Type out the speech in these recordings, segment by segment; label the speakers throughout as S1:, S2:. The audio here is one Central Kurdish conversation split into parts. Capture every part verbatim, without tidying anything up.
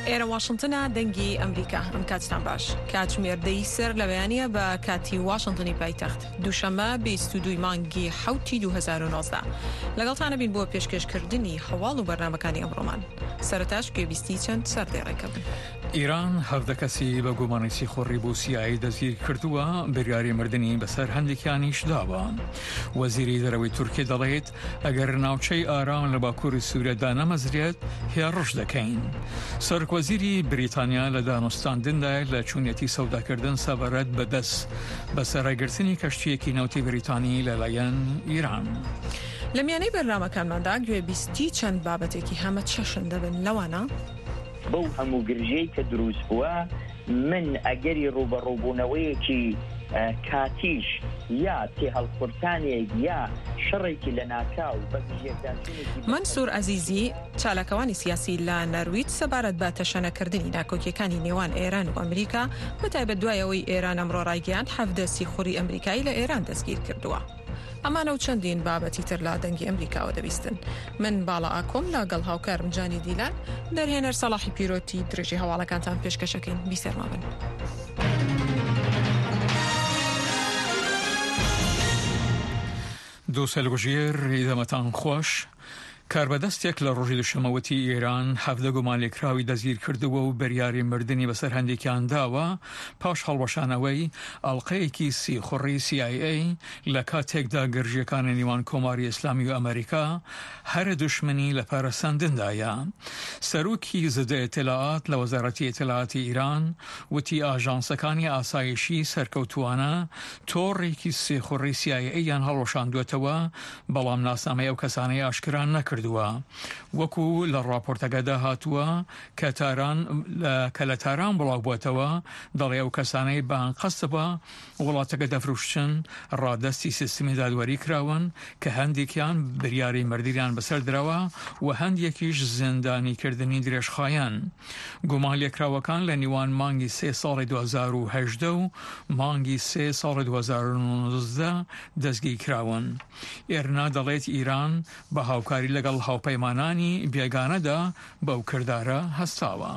S1: ئێرە واشنتنە دەنگی ئەمریکا ئەم کاتتان باش کاتژمێردەی سەر لە بەیانیە بە کاتی واشنتنی پایتەخت دووشەممە بیست و دوو مانگی حوتی دوو هەزار و نۆزدە لەگەڵتانە بین بۆ پێشکەشکردنی هەواڵ و بەرنامەکانی ئەمڕۆمان. سەرەتاش گوێبیستی چەند سەردێڕێکە بن.
S2: ئیران هەڤدە کەسی بە گومانێکی خۆڕی بۆ سیایی دەستگیر کردووە، بریاری مردنی بەسەر هەندێکیانیش داوە. وەزیری دەرەوەی تورکی دەڵێت ئەگەر ناوچەی ئارام لە باکووری سوورەدا نەمەزرێت هێڕش دەکەین. سەرۆکوەزیری بریتانیا لە دانوستاندندا لە چوونەتی سەوداکردن سەبارەت بەدەست بە سەرایگرتنی کەشتیەکی نەوتی بریتانی لەلایەن ئیران.
S1: لە میانەی بەرنامەکانماندا گوێبیستی چەند بابەتێکی هەمە چەشن دەبن لەوانە
S3: بەو هەموو گرژەی کە دروست بووە من ئەگەری ڕوبەڕووبوونەوەیەکی کاتیش یا تێ هەڵقورتانێک یا شەڕێکی لە ناکاو بەژێردانێکی
S1: منسوور عەزیزی چالاکەوانی سیاسی لە نەرویج سەبارەت بە تەشەنەکردنی ناکۆکیەکانی نێوان ئێران و ئەمریکا بەتایبەت دوایەوەی ئێران ئەمڕۆ ڕایگەیاند حەڤدە سیخوڕی ئەمریکایی لە ئێران دەستگیر کردووە. ئەمانە و چەندین بابەتی تر لە دەنگی ئەمریکاوە دەبیستن. من باڵا ئاکۆم لەگەڵ هاوکارم جانی دیلان دەرهێنەر سەڵاحی پیرۆتی درێژی هەواڵەکانتان پێشکەشەکەین. بیسەرما بن.
S2: دووسە لەگۆژێر ئیدەمەتان خۆش. کاربەدەستێک لە ڕۆژی دووشەمەوەتی ئێران هەڤدە گومانلێکراوی دەستگیر کردووە و بەریاری مردنی بەسەر هەندێکیان داوە پاش هەڵوەشانەوەی ئەڵقەیەکی سیخوڕی سی ئای ئەی لە کاتێکدا گەرژیەکانی نێوان کۆماری ئیسلامی و ئەمریکا هەرە دوشمنی لە پارەساندندایە. سەرۆکی زدە ئێتلاعات لە وەزارەتی ئێتلاعاتی ئیران وتی ئاژانسەکانی ئاسایشی سەرکەوتووانە تۆڕێکی سێخوڕی سی ئای ئەیان هەڵوەشاندوێتەوە، بەڵام ناسنامەی ئەو کەسانەی ئاشکران نەکردووە. وەکو لە ڕاپۆرتەکەدا هاتووە کە تاران کە لە تاران بڵاو بووەتەوە دەڵێ ئەو کەسانەی بان قەستەوە وڵاتەکە دەفروشتن ڕادەستی سیستمی دادوەری کراون کە هەندێکیان بریاری مردیان بەسەر درەوە و هەندێکیش زیندانیکردنی درێژخایەن. گومان لێکراوەکان لە نیوان مانگی سێ ساڵی دو هەزار و هەژدە و مانگی سێ ساڵی دو هەزار و نۆزدە دەستگیر کراون. ئێرنا دەڵێت ئیران بە هاوکاری لەگەڵ هاوپەیمانانی بێگانەدا بەو کردارە هەستاوە.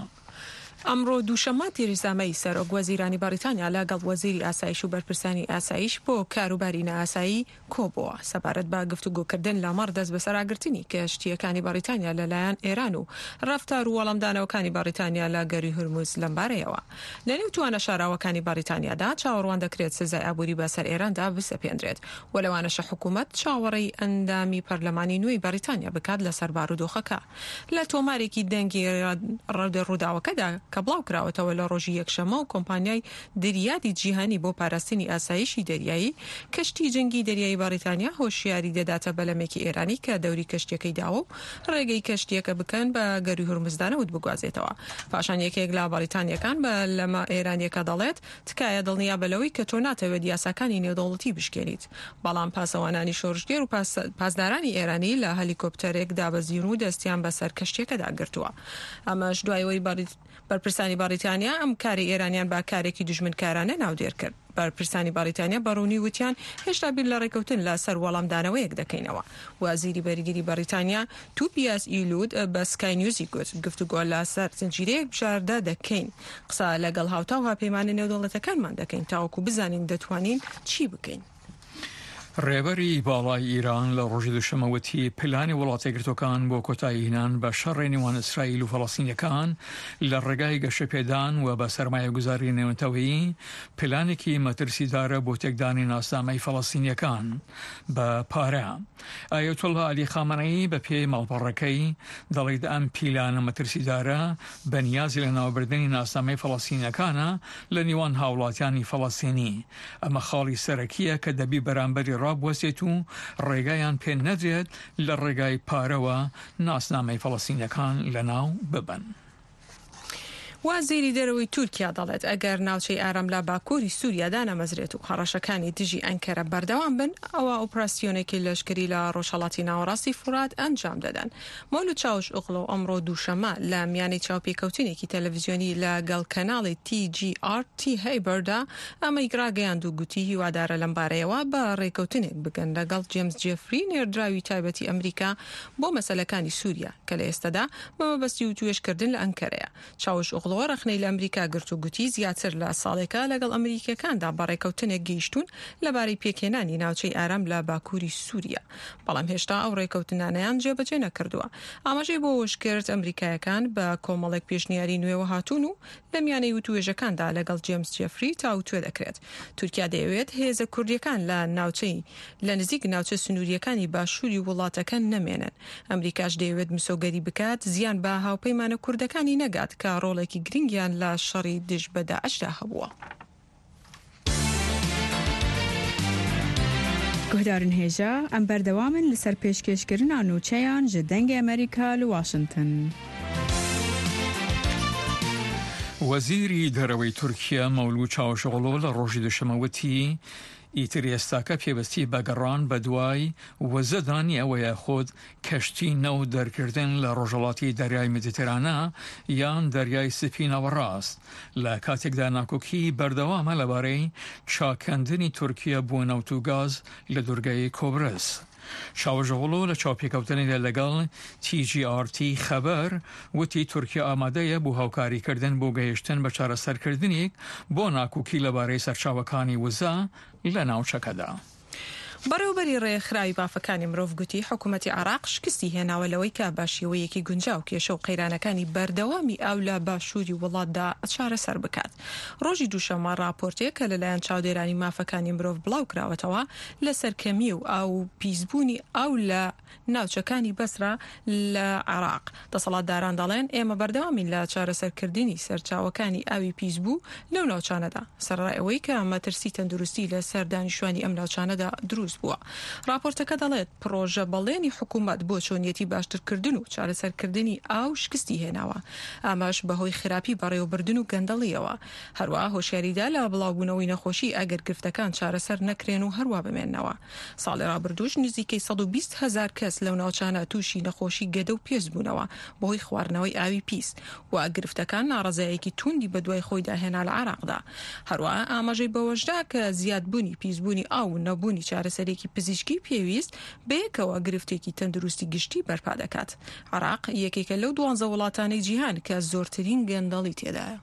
S1: ئەمڕۆ دووشەممە تێریزامەی سەرۆک وەزیرانی بەریتانیا لەگەڵ وەزیری ئاسایش و بەرپرسانی ئاسایش بۆ کاروباری نائاسایی کۆبووە سەبارەت بە گفتوگۆکردن لەمەڕ دەست بە سەراگرتنی کەشتیەکانی بەریتانیا لەلایەن ئێران و ڕەفتار و وەڵامدانەوەکانی بەریتانیا لە گەری هورموز لەمبارەیەوە. لەنێو توانە شاراوەکانی بەریتانیادا چاوەڕوان دەکرێت سزای ئابووری بەسەر ئێراندا بسەپێنرێت و لەوانەشە حکوومەت چاوەڕێی ئەندامی پەرلەمانی نوێی بەریتانیا بکات لەسەر بارودۆخەکە. لە تۆمارێکی دەنگی ڕووداوەکەدا کە بڵاو کراوەتەوە لە ڕۆژی یەکشەمە و کۆمپانیای دەریادی جیهانی بۆ پاراستنی ئاسایشی دەریایی کەشتی جەنگی دەریایی بەریتانیا هۆشیاری دەداتە بەلەمێکی ئێرانی کە دەوری کەشتیەکەی داوە و ڕێگەی کەشتیەکە بکەن بە گەری هورمزدانەوت بگوازێتەوە. پاشان یەکێک لە بەریتانیەکان بە لەمە ئێرانیەکە دەڵێت تکایە دڵنیا بەلەوەی کە تۆ ناتەوێت یاساکانی نێودەوڵەتی بشکێنیت. بەڵام پاسەوانانی شۆڕژگێر و پاسدارانی ئێرانی لە هەلیکۆپتەرێک دابەزین و دەستیان بەسەر کەشتیەکەدا گرتووە. ئەمەش دوایەوەی بەرپرسانی بەریتانیا ئەم کاری ئێرانیان با کارێکی دژمنکارانە ناودێر کرد. بەرپرسانی بەریتانیا بەڕوونی وتیان هێشتا بیر لە ڕێکەوتن لە سەر وەڵامدانەوەیەک دەکەینەوە. وەزیری بەرگری بەریتانیا توپیاس ئیلود بە سکای نیوزی گوت گفتوگۆ لە سەر زنجیرەیەک بژاردە دەکەین، قسە لەگەڵ هاوتا و هاپەیمانە نێودەوڵەتەکانمان دەکەین تاوەکو بزانین دەتوانین چی بکەین.
S2: ڕێبەری باڵای ئیران لە ڕۆژی دووشەمەوەتی پلانی وڵاتە گرتوەکان بۆ کۆتاییهێنان بە شەڕی نێوان ئیسرائیل و فەڵەستینیەکان لە ڕێگای گەشەپێدان و بە سەرمایەگوزاری نێونەتەوەیی پلانێکی مەترسیدارە بۆ تێکدانی ناسنامەی فەڵەستینیەکان بە پارە. ئایەتۆڵا عەلی خامنەئی بە پێی ماڵپەڕەکەی دەڵێت ئەم پیلانە مەترسیدارە بەنیازی لە ناوبردنی ناسنامەی فەڵەستینیەکانە لە نێوان هاوڵاتیانی فەڵەستینی. ئەمە خاڵی سەرەکیە کە دەبی بەرامبەری ڕابوەسێت و ڕێگایان پێ نەدرێت لە ڕێگای پارەوە ناسنامەی فەڵەستینیەکان لەناو ببن.
S1: وەزیری دەرەوەی تورکیا دەڵێت ئەگەر ناوچەی ئارام لە باکووری سووریا دانەمەزرێت و هەڕەشەکانی دژی ئەنکەرە بەردەوام بن ئەوە ئۆپراسیۆنێکی لەشکری لە ڕۆژهەڵاتی ناوەڕاستی فورات ئەنجام دەدەن. مۆلود چاوش ئوغڵۆ ئەمڕۆ دووشەمە لە میانەی چاوپێکەوتنێکی تەلەڤیزیۆنی لەگەڵ کەناڵی تی جی ئار تی هەیبەردا ئەمەی گراگەیاند و گوتی هیوادارە لەم بارەیەوە بە ڕێکەوتنێک بگەن لەگەڵ جێمس جێفری نێردراوی تایبەتی ئەمریکا بۆ مەسەلەکانی سووریا کە لە ئێستادا بەمەبەستی و توێشکردن لە ئەنکەرەیە. چاوش ئوغڵۆ رەخنەی لە ئەمریکا گرت و گوتی زیاتر لە ساڵێکە لەگەڵ ئەمریکەکاندا بەڕێکەوتنێک گەیشتون لەبارەی پێکهێنانی ناوچەی ئارام لە باکووری سووریا. بەڵام هێشتا ئەو ڕێکەوتنانەیان جێبەجێ نەکردووە. ئاماژەی بۆ وشکرد ئەمریکایەکان بە کۆمەڵێک پێشنیاری نوێوە هاتوون و لە میانەی وتوێژەکاندا لەگەڵ جێمس جێفری تاوتوێ دەکرێت. تورکیا دەیەوێت هێزە کوردیەکان لە ناوچەی لە نزیک ناوچە سنووریەکانی باشووری وڵاتەکە نەمێنن. ئەمریکاش دەیەوێت مسۆگەری بکات زیان بە هاوپەیمانە کوردەکانی نەگات کە ڕۆڵێکی گرنگیان لە شەڕی دژ بە داعشدا هەبووە.
S4: گۆدارن هێژە ئەم بەردەوامن لەسەر پێشکەشکردنا نوچەیان ji dengê ئەمریکا li Washington.
S2: وەزیری دەرەوەی تورکیا مەولود چاوشۆغڵۆ لە ڕۆژی دووشەمەوتی ئیتر ئێستاکە پێوەستی بە گەڕان بە دوای وەزەدانی ئەوەیە خۆت کەشتی نەو دەرکردن لە ڕۆژهەڵاتی دەریای مدیترانە یان دەریای سپی ناوەڕاست لە کاتێکدا ناکۆکی بەردەوامە لەبارەی چاکەندنی تورکیا بۆ نەوت و گاز لە دوورگەی کۆبرس. شاوژەغڵۆ لە چاوپێکەوتنی لەگەڵ تی جی ئار تی خەبەر وتی تورکیا ئامادەیە بۆ هاوکاریکردن بۆ گەیشتن بە چارەسەرکردنێک بۆ ناکۆکی لەبارەی سەرچاوەکانی وزە لە ناوچەکەدا.
S1: بەڕێوەبەری ڕێکخراوی بافەکانی مرۆڤ گوتی حکوومەتی عێراق شکستی هێناوە لەوەی کە باشیەوەیەکی گونجاو کێشە و قەیرانەکانی بەردەوامی ئەو لە باشووری وڵاتدا چارەسەر بکات. ڕۆژی دووشەمە راپۆرتێک کە لەلایەن چاودێرانی مافەکانی مرۆڤ بڵاو کراوەتەوە لەسەر کەمی و ئاو پیسبوونی ئەو لە ناوچەکانی بەسرا لە عێراق. دەسەڵاتداران دەڵێن ئێمە بەردەوامین لە چارەسەرکردنی سەرچاوەکانی ئاوی پیسبوو لەو ناوچانەدا سەرڕای ئەوەی کە مەترسی تەندروستی لە سەر دانیشتوانی ئەم ناوچانەدا دروست بووە. راپۆرتەکە دەڵێت پرۆژە بەڵێنی حکوومەت بۆ چۆنیەتی باشترکردن و چارەسەرکردنی ئاو شکستی هێناوە. ئاماش بەهۆی خراپی بەڕێوەبردن و گەندەڵیەوە. هەروە هۆشیاریدا لە بڵاوبوونەوەی نەخۆشی ئەگەر گرفتەکان چارەسەر نەکرێن و هەروە بمێننەوە. ساڵی ڕابردووش نزیکەی سەد و بیست هەزار کەس لەو ناوچانە تووشی نەخۆشی گەدە و پێست بوونەوە بۆهۆی خواردنەوەی ئاوی پیس و گرفتەکان ناڕەزایەکی توندی بە دوای خۆی داهێنا لە عێراقدا. هەروە ئاماژەی بەوەشدا کە زیادبوونی پیسبوونی ئاو و نەبوونی چارەسەرێکی پزیشکی پێویست بەیەکەوە گرفتێکی تەندروستی گشتی بەرپا دەکات. عێراق یەکێکە لەو دوانزە وڵاتانەی جیهان کە زۆرترین گەندەڵی تێدایە.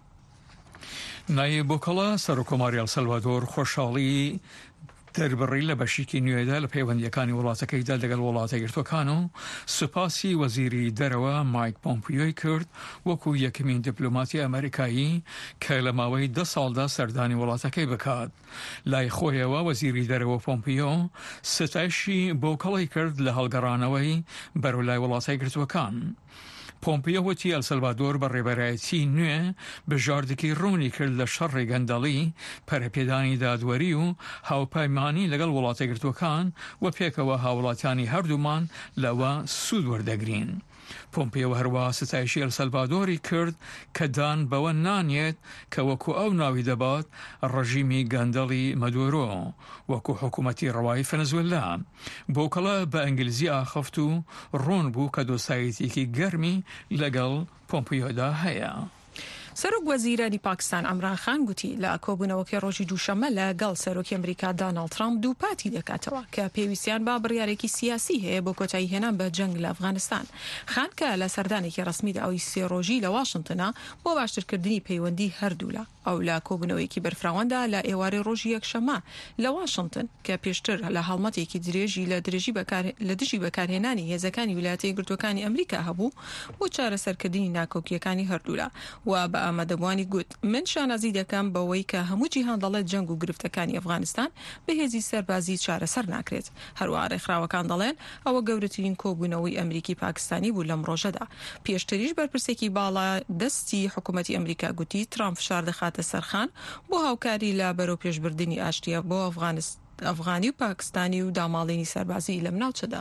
S2: نایب بۆکەڵە سەرۆکۆماری ئەلسەلڤادۆر خۆشحاڵی دەربڕی لە بەشێکی نوێدا لە پەیوەندیەکانی وڵاتەکەیدا لەگەڵ وڵاتە یەکگرتووەکان و سوپاسی وەزیری دەرەوە مایک پۆمپیۆی کرد وەکو یەکەمین دیپلۆماتی ئەمریکایی کە لە ماوەی دە ساڵدا سەردانی وڵاتەکەی بکات. لای خۆیەوە وەزیری دەرەوە پۆمپیۆ ستایشی بۆکەڵی کرد لە هەڵگەڕانەوەی بەرەولای وڵاتە یەکگرتووەکان. پۆمپیۆ وتی ئەلسەلڤادۆر بە ڕێبەرایەتی نوێ بژاردەکی ڕوونی کرد لە شەڕی گەندەڵی پەرەپێدانی دادوەری و هاوپەیمانی لەگەڵ وڵاتە یەکگرتووەکان و پێکەوە هاوڵاتیانی هەردوومان لەوە سوود وەردەگرین. پۆمپیۆ هەروە ستایشی ئەلسەلڤادۆری کرد کە دان بەوە نانێت کە وەکو ئەو ناوی دەبات ڕەژیمی گەندەڵی مەدۆرۆ وەکو حکوومەتی ڕەوای ڤەنزوێلا. بۆکەڵە بە ئەنگلیزی ئاخەفت و ڕوون بوو کە دۆسایەتێکی گەرمی لەگەڵ پۆمپیۆدا هەیە.
S1: سەرۆک وەزیرانی پاکستان عەمران خان گوتی لە کۆبوونەوەکی ڕۆژی دووشەمە لەگەڵ سەرۆکی ئەمریکا داناڵد ترامپ دووپاتی دەکاتەوە کە پێویستیان با بڕیارێکی سیاسی هەیە بۆ کۆتایی هێنان بە جەنگ لە ئەفغانستان. خان کە لە سەردانێکی ڕسمیدا ئەوی سێ ڕۆژی لە واشنگتنە بۆ باشترکردنی پەیوەندی هەردوولا ئەو لە کۆبوونەوەیەکی بەرفراواندا لە ئێوارەی ڕۆژی یەکشەمە لە واشنگتن کە پێشتر لە هەڵمەتێکی درێژی لە درێژی لە دژی بەکارهێنانی هێزەکانی ویلایەتە یەکگرتووەکانی ئەمریکا هەبوو بۆ چارەسەرکردنی ناکۆکیەکانی هەردوولا و بە ئامادەبوانی گوت من شانازی دەکەم بەوەی کە هەموو جیهان دەڵێت جەنگ و گرفتەکانی ئەفغانستان بەهێزی سەربازی چارەسەر ناکرێت. هەروە ڕێکخراوەکان دەڵێن ئەوە گەورەترین کۆبوونەوەی ئەمریکی پاکستانی بوو لەم ڕۆژەدا. پێشتریش بەرپرسێکی باڵا دەستی حکوومەتی ئەمریکا گوتی ترامپ فشار دەخاتە سەرخان بۆ هاوکاری لە بەرەو پێشبردننی ئاشتیە بۆ ئەفغانی و پاکستانی و داماڵینی سەربازی لەم ناوچەدا.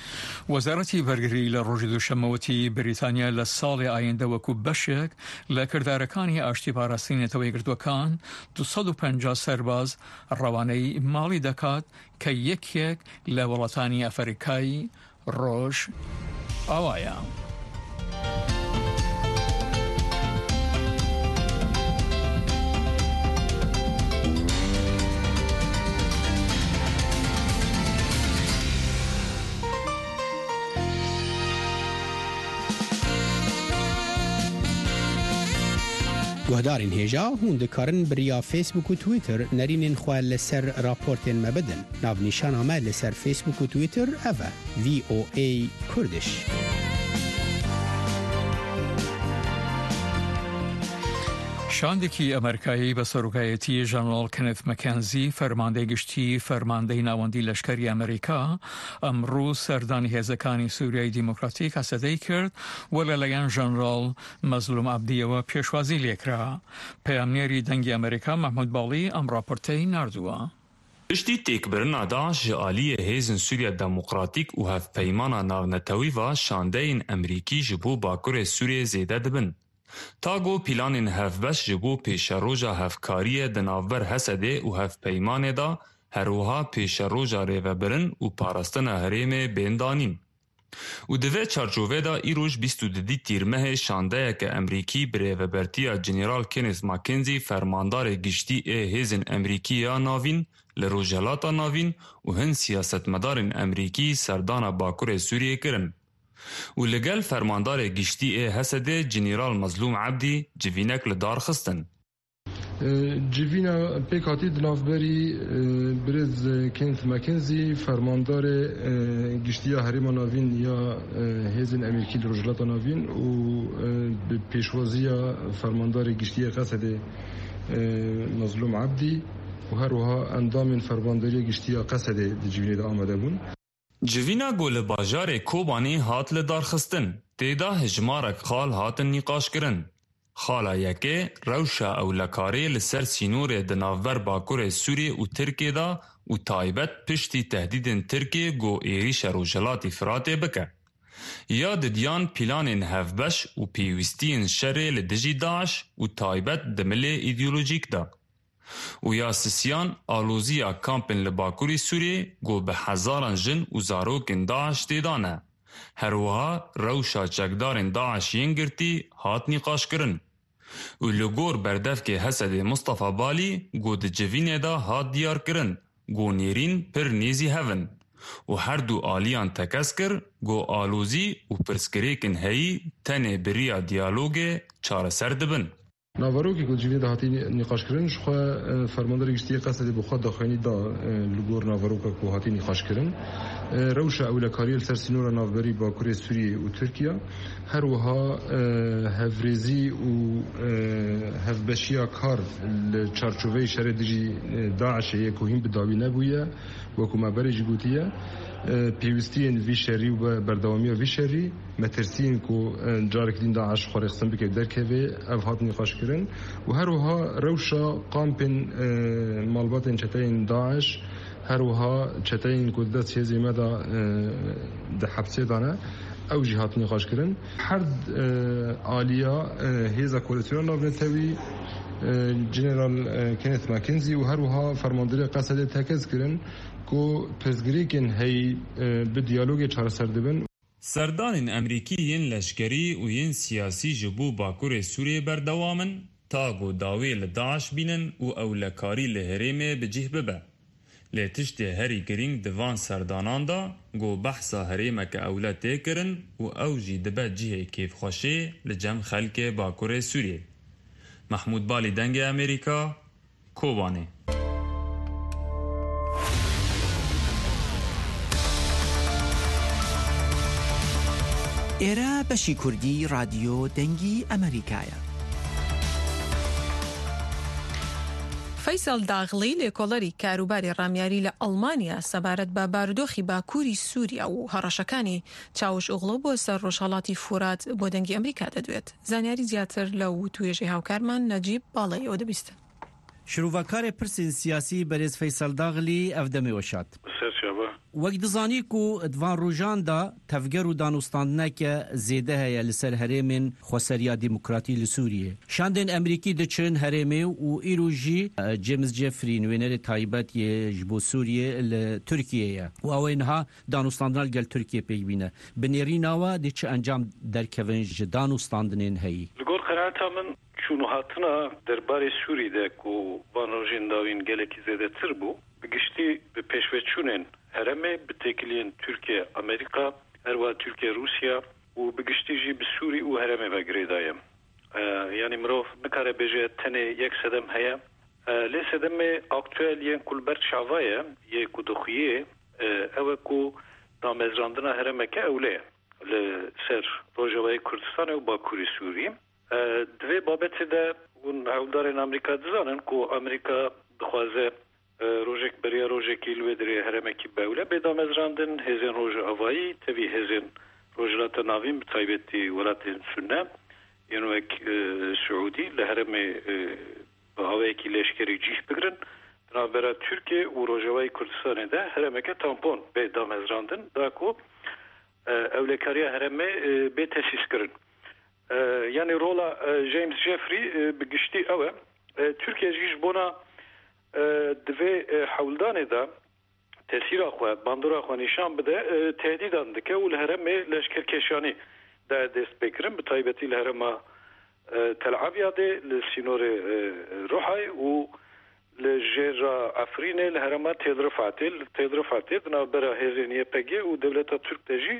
S2: وەزارەتی بەرگری لە ڕۆژی دووشەمەوەتی بریتانیا لە ساڵی ئایندە وەکو بەشێک لە کردارەکانی ئاشتی پاراستنیەتەوەی گردوەکان دووسەد و پەنجا سەرباز ڕەوانەی ماڵی دەکات کە یەکێک لە وڵاتانی ئەفریقای ڕۆژ ئاوایە.
S5: گوهدارین هێژا هون دikarin biriya Facebook و Twitter nerînên xwe li ser raportên me bidin. Navnîşana me li ser Facebook û Twitter ev e V O A Kurdiş.
S2: شاندێکی ئەمریکایی بە سەرۆکایەتی ژەنەرال کێنێت مەکێنزی فەرماندەی گشتی فەرماندەی ناوەندی لەشکری ئەمریکا ئەمڕۆ سەردانی هێزەکانی سووریای دیموکراتیک هەسەدەی کرد و لەلایەن ژەنەرال مەزلوم عەبدیەوە پێشوازی لێکرا. پەیامنێری دەنگی ئەمریکا محمود باڵی ئەم راپۆرتەی ناردووە.
S6: پشتی تێکبرنا داعش ji aliyê hêzên Sûriya Demokratîk û hevpeymana navnetewî ve şandeyên Emerîkî ji bo Bakurê Sûriyê zêde dibin. Tago planên hevbeş ji bo pêşeroja hevkariyê di navber Hesedê û hevpeymanê da herwiha pêşeroja rêvebirin û parastina herêmê bêndanîn. û di vê çarçovê da îroj bîst û dudî tîrmehê şandeyeke Emerîkî bi rêvebertiya General Kenneth McKenzie fermandarê giştî ê hêzên Emerîkî ya navîn li Rojhelata navîn û hin siyasetmedarên Emerîkî serdana Bakurê Sûriyê kirin. û li gel fermandarê giştî ê Hesedê General Mezlûm Ebdî civînek li dar xistin.
S7: Civîna pêk hatî di navberî Birêz Kenneth McKenzie fermandarê giştiya herêma navîn ya hêzên Emerîkî li Rojhelata navîn û bi pêşwaziya fermandarê giştiya Hesedê Mezlûm Ebdî û her wiha endamên fermandariya giştiya Hesedê di civînê de amade bûn.
S6: Civîna got li bajarê Kobanê hat li darxistin. Têda hejmarek xal hatin nîqaşkirin. Xala yekê rewşa ewlekarê li ser sînorê di navber Bakurê Sûriyê û Tirkiye da û taybet piştî tehdîdên Tirkiye got êrişa Rojhelatê Firatê bike. Ya didiyan planên hevbeş û pêwîstiyên şerê li dijî Daeş û taybet di milê îdeolojîk da. û ya sisiyan aloziya kampên li Bakurê Sûriyê got bi hezaran jin û zarokên Daeş têdane. Her wiha rewşa çekdarên Daeş yên girtî hat nîqaşkirin. û li gor berdevkê Hesedê Mustafa Balî got di civînê da hat diyarkirin got nêrîn pir nêzî hevin. û her du aliyan tekez kir got alozî û pirsgirêkên heyî tenê biriya diyalogê çareser dibin.
S7: Navarokê ku civînê de hatî nîqaşkirin ji xwe fermandarê giştiyê Hesedê bi xwe daxuyanî da li gor navaroka ku hatî nîqaşkirin. Rewşa ewlekariyê li ser sînora navberî Bakurê Sûriyê û Tirkiye her wiha hevrêzî û hevbeşiya kar li çarçoveyê şerê dijî Daişê yê ku hîn bi dawî nebûye wekû me berê jî gotiye pêwîstiyên vî şerî û berdewamiya vî şerî metirsiyên ku carek din Daeş xwarexistin bike derkevê ev hat nîqaşkirin û her wiha rewşa kampên malbatên çeteyên Daeş her wiha çeteyên ku dest hêzê me da di hepsê dane ew jî hat nîqaşkirin. Her aliya hêza koalisyona navnetewî General Kenneth McKenzie û her wiha fermandariya Hesedê tekez kirin ku pirsgirêkên heyî bi diyalogê çareser dibin.
S6: Serdanên Emerîkî yên leşkerî û yên siyasî ji bo Bakurê Sûriyê berdewamin ta got dawê li Daeş bînin û ewlekarî li herêmê bi cih bibe. Lê tiştê herî girîng di van serdanan da got behsa herêmeke ewle tê kirin û ew jî dibe cihê kêfxweşê li cem xelkê Bakurê Sûriyê. Mahmud Balî dengê Amerîka, Kobanê.
S8: ئێرە بەشی کوردی رادیۆ دەنگی ئەمریکایە.
S1: فەیسەڵ داغڵی لێکۆڵەری کاروباری ڕامیاری لە ئەڵمانیا سەبارەت بە بارودۆخی باکووری سووریا و هەڕەشەکانی چاوش ئوغڵۆ بۆ سەر ڕۆژهەڵاتی فورات بۆ دەنگی ئەمریکا دەدوێت. زانیاری زیاتر لە توێژەی هاوکارمان نەجیب باڵەیەوە دەبیستن.
S9: شروعکار پرسین سیاسی برز فیصل داغلی افدمی وشات
S10: سرچابه
S9: وقت دزانی کو دوان روجان دا تفگر و دانستاندنه که زیده هیا لسر هرمین خوصریا دموکراتی لسوریه شاندن امریکی دچن هرمه و ایروجی جیمز جفری نوینر تایبت یه جبو سوریه لترکیه و اوینها دانستاندنال گل ترکیه پیبینه بنیریناوا دیچه انجام در کونج دانستاندنین هی
S10: لگور قرارتا من چونو هاتنا درباره سوری ده کو بانوجین داوین گلکی زیده تر بو بگشتی به پیشوچونن هرمه بتکلین ترکیه امریکا هروا ترکیه روسیا و بگشتی جی به سوری و هرمه بگری دایم یعنی مروف بکاره بجه تنه یک سدم هیا لی سدم اکتوال ین کلبرت شعوایه یک کدخیه او کو دامزراندنا هرمه که اوله لسر روجوای کردستان و باکوری سوری دوی بابت ده اون هولدارین امریکا دزانن کو امریکا دخوازه روژک بریا روژکی لوی دری هرمکی باوله به دامزراندن هزین روژ آوایی تبی هزین روژلات ناویم بطایبتی ولاتین سنه یعنی اک سعودی لهرم آوایی که لشکری جیش بگرن نابرا ترکیه و روژوای کردستان ده هرمکی تامپون به دامزراندن دا کو اولکاریا هرمه به تسیس کرن یعنی رولا جیمز جفری بگشتی اوه ترکیه جیش بونا دوی حولدان دا تاثیر اخواه باندور اخواه نشان بده تهدیدان دکه و لهرم لشکر کشانی دا دست بکرم بطایبتی لهرم تلعب یاده لسینور روحای و لجر افرین لهرم تدرفاته تدرفاته دنا برا هزینیه پگه و دولتا ترک تجی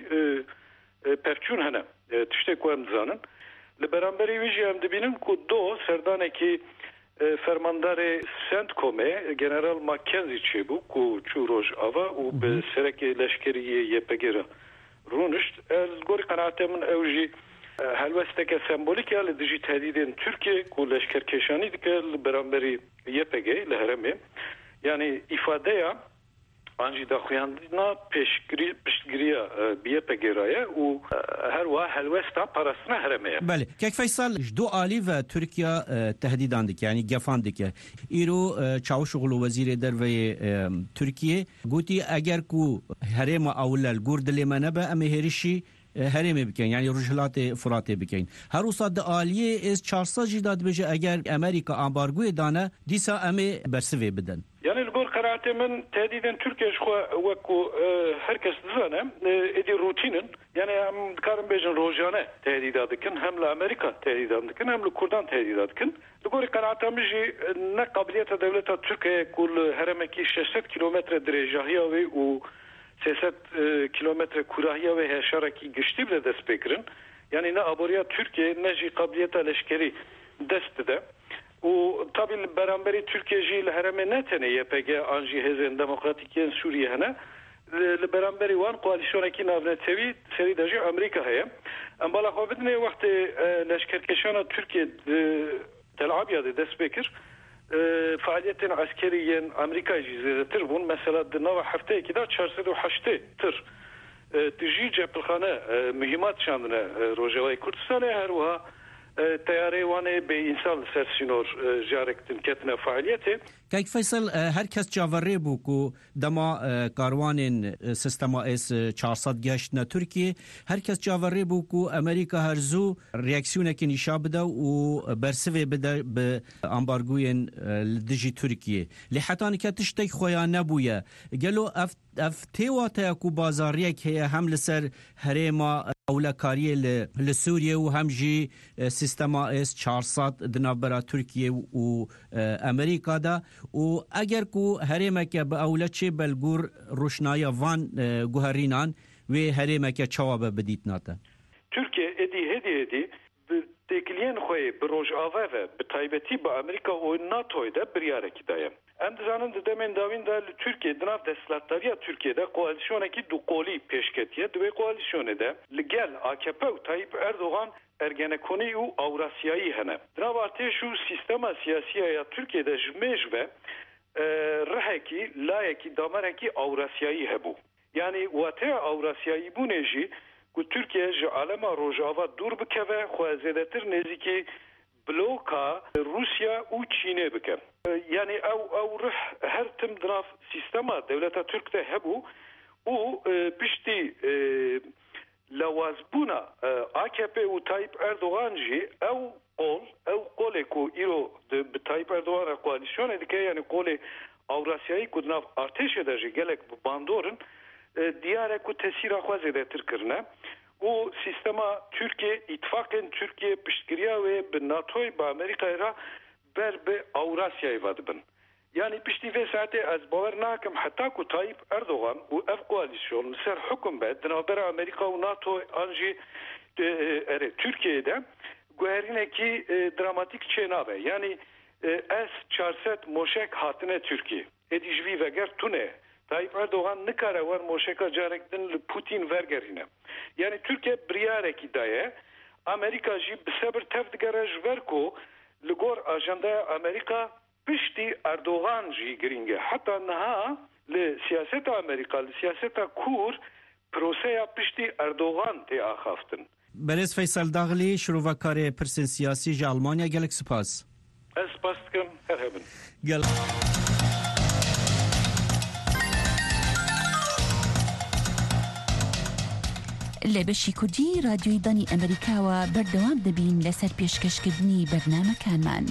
S10: پفچون هنه تشته کوهم دزانن لبرانبری ویجی هم دبینم که دو سردانه که فرماندار سنتکومه جنرال ماکنزی چه بو که چو روش آوا و به سرک لشکری یه پگیره رونشت الگوری قناعته من اوجی هلوسته که سمبولیکه لدیجی تهدیدین ترکیه که لشکر کشانی دیگه برانبری یه پگی لهرمه یعنی ifade ya آنجی داخویاندنا پیشگیری پیشگیری بیه پگیرایه و هر واه هلوستا پاراسنا هرمه.
S9: بله که فیصل دو عالی و ترکیه تهدیدان دک یعنی گفان دک ایرو چاوشغل وزیر در و ترکیه گویی اگر کو هرم اول گردل منبه امهریشی هرمه بکن یعنی رجلات فراته بکن هر استاد عالیه از چهارصد جداد بجه اگر امریکا امبارگوی دانه دیسا امه برسوی بدن
S10: یعنی الگور قرارت من تهدیدن ترکیه شخوا وکو هر کس دزانه ادی روتینن یعنی هم کارم بیجن روزانه تهدیدات دکن هم لامریکا تهدیدات دکن هم لکردان تهدیدات دکن الگور قرارت مجی نه قابلیت دولت ترکیه کل هرمکی ششصد کیلومتر درجهیه و سیصد کیلومتر کوراهیه و هشارکی گشتی بده دست بکرن یعنی نه آبوریا ترکیه نه جی قابلیت لشکری دست ده و tabi برانبری ترکیه جی لهرمه نتنه یه پگه آنجی هزین دموکراتیکین سوریه هنه لبرانبری وان قوالیسیونه کی نافنتوی سری داجی امریکا هیا ام بالا خو بدنه وقت لشکرکشان ترکیه تلعب یاده دست بکر فعالیت عسکریین امریکا جی تر بون مثلا دنوا هفته کی دا چهارصد و هشت تر تجی جبلخانه مهمات شاندنه روجوای کردستان هر و تیاره وانه به انسان سرسینور جارکتن کتنه فعالیته
S9: که فیصل هر کس جاوره بو کو دما کاروان سیستما اس چهارصد گشت نه ترکیه هر کس جاوره بو کو امریکا هرزو ریاکسیونه کی نشا بده و برسوی بده به امبارگوین دجی ترکیه لحتان که تشتک خویا نبویه گلو اف اف تیواتا کو بازاریه که هم لسر هرما اولکاری لسوریه و هم جی سیستما اس چهارصد دنابرا ترکیه و امریکا دا و اگر کو هرما که به اولچه بلگور روشنایا وان گوهرینان و هرما که چواب بدیت ناتا
S10: ترکیه ادی هدی هدی تکلین خوی بروج آوه به تایبتی با امریکا و ناتوی ده بریاره کی دایم ام دزانن دمن داوین دا ترکیه دناف دستلاتاریه ترکیه ده کوالیسیونه کی دو قولی پیشکتیه دو کوالیسیونه ده لگل آکپ و طیب اردوغان ارگنکونی و اوراسیایی هنه دناف ارتش و سیستم سیاسی یا ترکیه ده جمعش و رهکی لایکی دامرکی اوراسیایی هبو یعنی واته اوراسیایی بونجی که ترکیه جو عالم روجاوا دور بکوه خواه زیدتر نزیکی بلوكا روسيا وتشينا بكم يعني او او رح هرتم دراف سيستما دولة تركيا هبو و بشتي لوازبونا آكيبي و تايب اردوغان جي او قول او قولكو ايرو بتايب اردوغان كواليسيون ديكي يعني قولي اوراسيایی کو ناف ارتش داجي گلک باندورن دیاره کو تاثیر خوازه ده ترکرنه و سیستما ترکیه اتفاقن ترکیه پشتگیریا و به ناتوی با امریکا را بر به اوراسیایی وادبن yani pişti ve saate az baver nakim hatta ku Tayyip Erdoğan u ev koalisyon ser hüküm be dinaber Amerika u NATO anji ere Türkiye'de guherine ki dramatik çenave yani es çarset moşek hatine Türkiye edijvi veger tune Tayyip Erdoğan nikare var moşeka carektin Putin vergerine yani Türkiye briyareki daye Amerika ji bisabır tevdgaraj verko ligor ajanda Amerika pişti Erdoğan ji giringe hatta naha le siyaseta Amerika le siyaseta kur proseya pişti Erdoğan te axaftin
S9: برز فیصل داغلی شروعکار پرسن سیاسی ج آلمانیا گلک سپاس
S10: از سپاس کم هر هبن
S9: گل
S11: لبشی کردی رادیوی دانی امریکا و بردوام دبین لسر پیشکشکردنی برنامه کانمان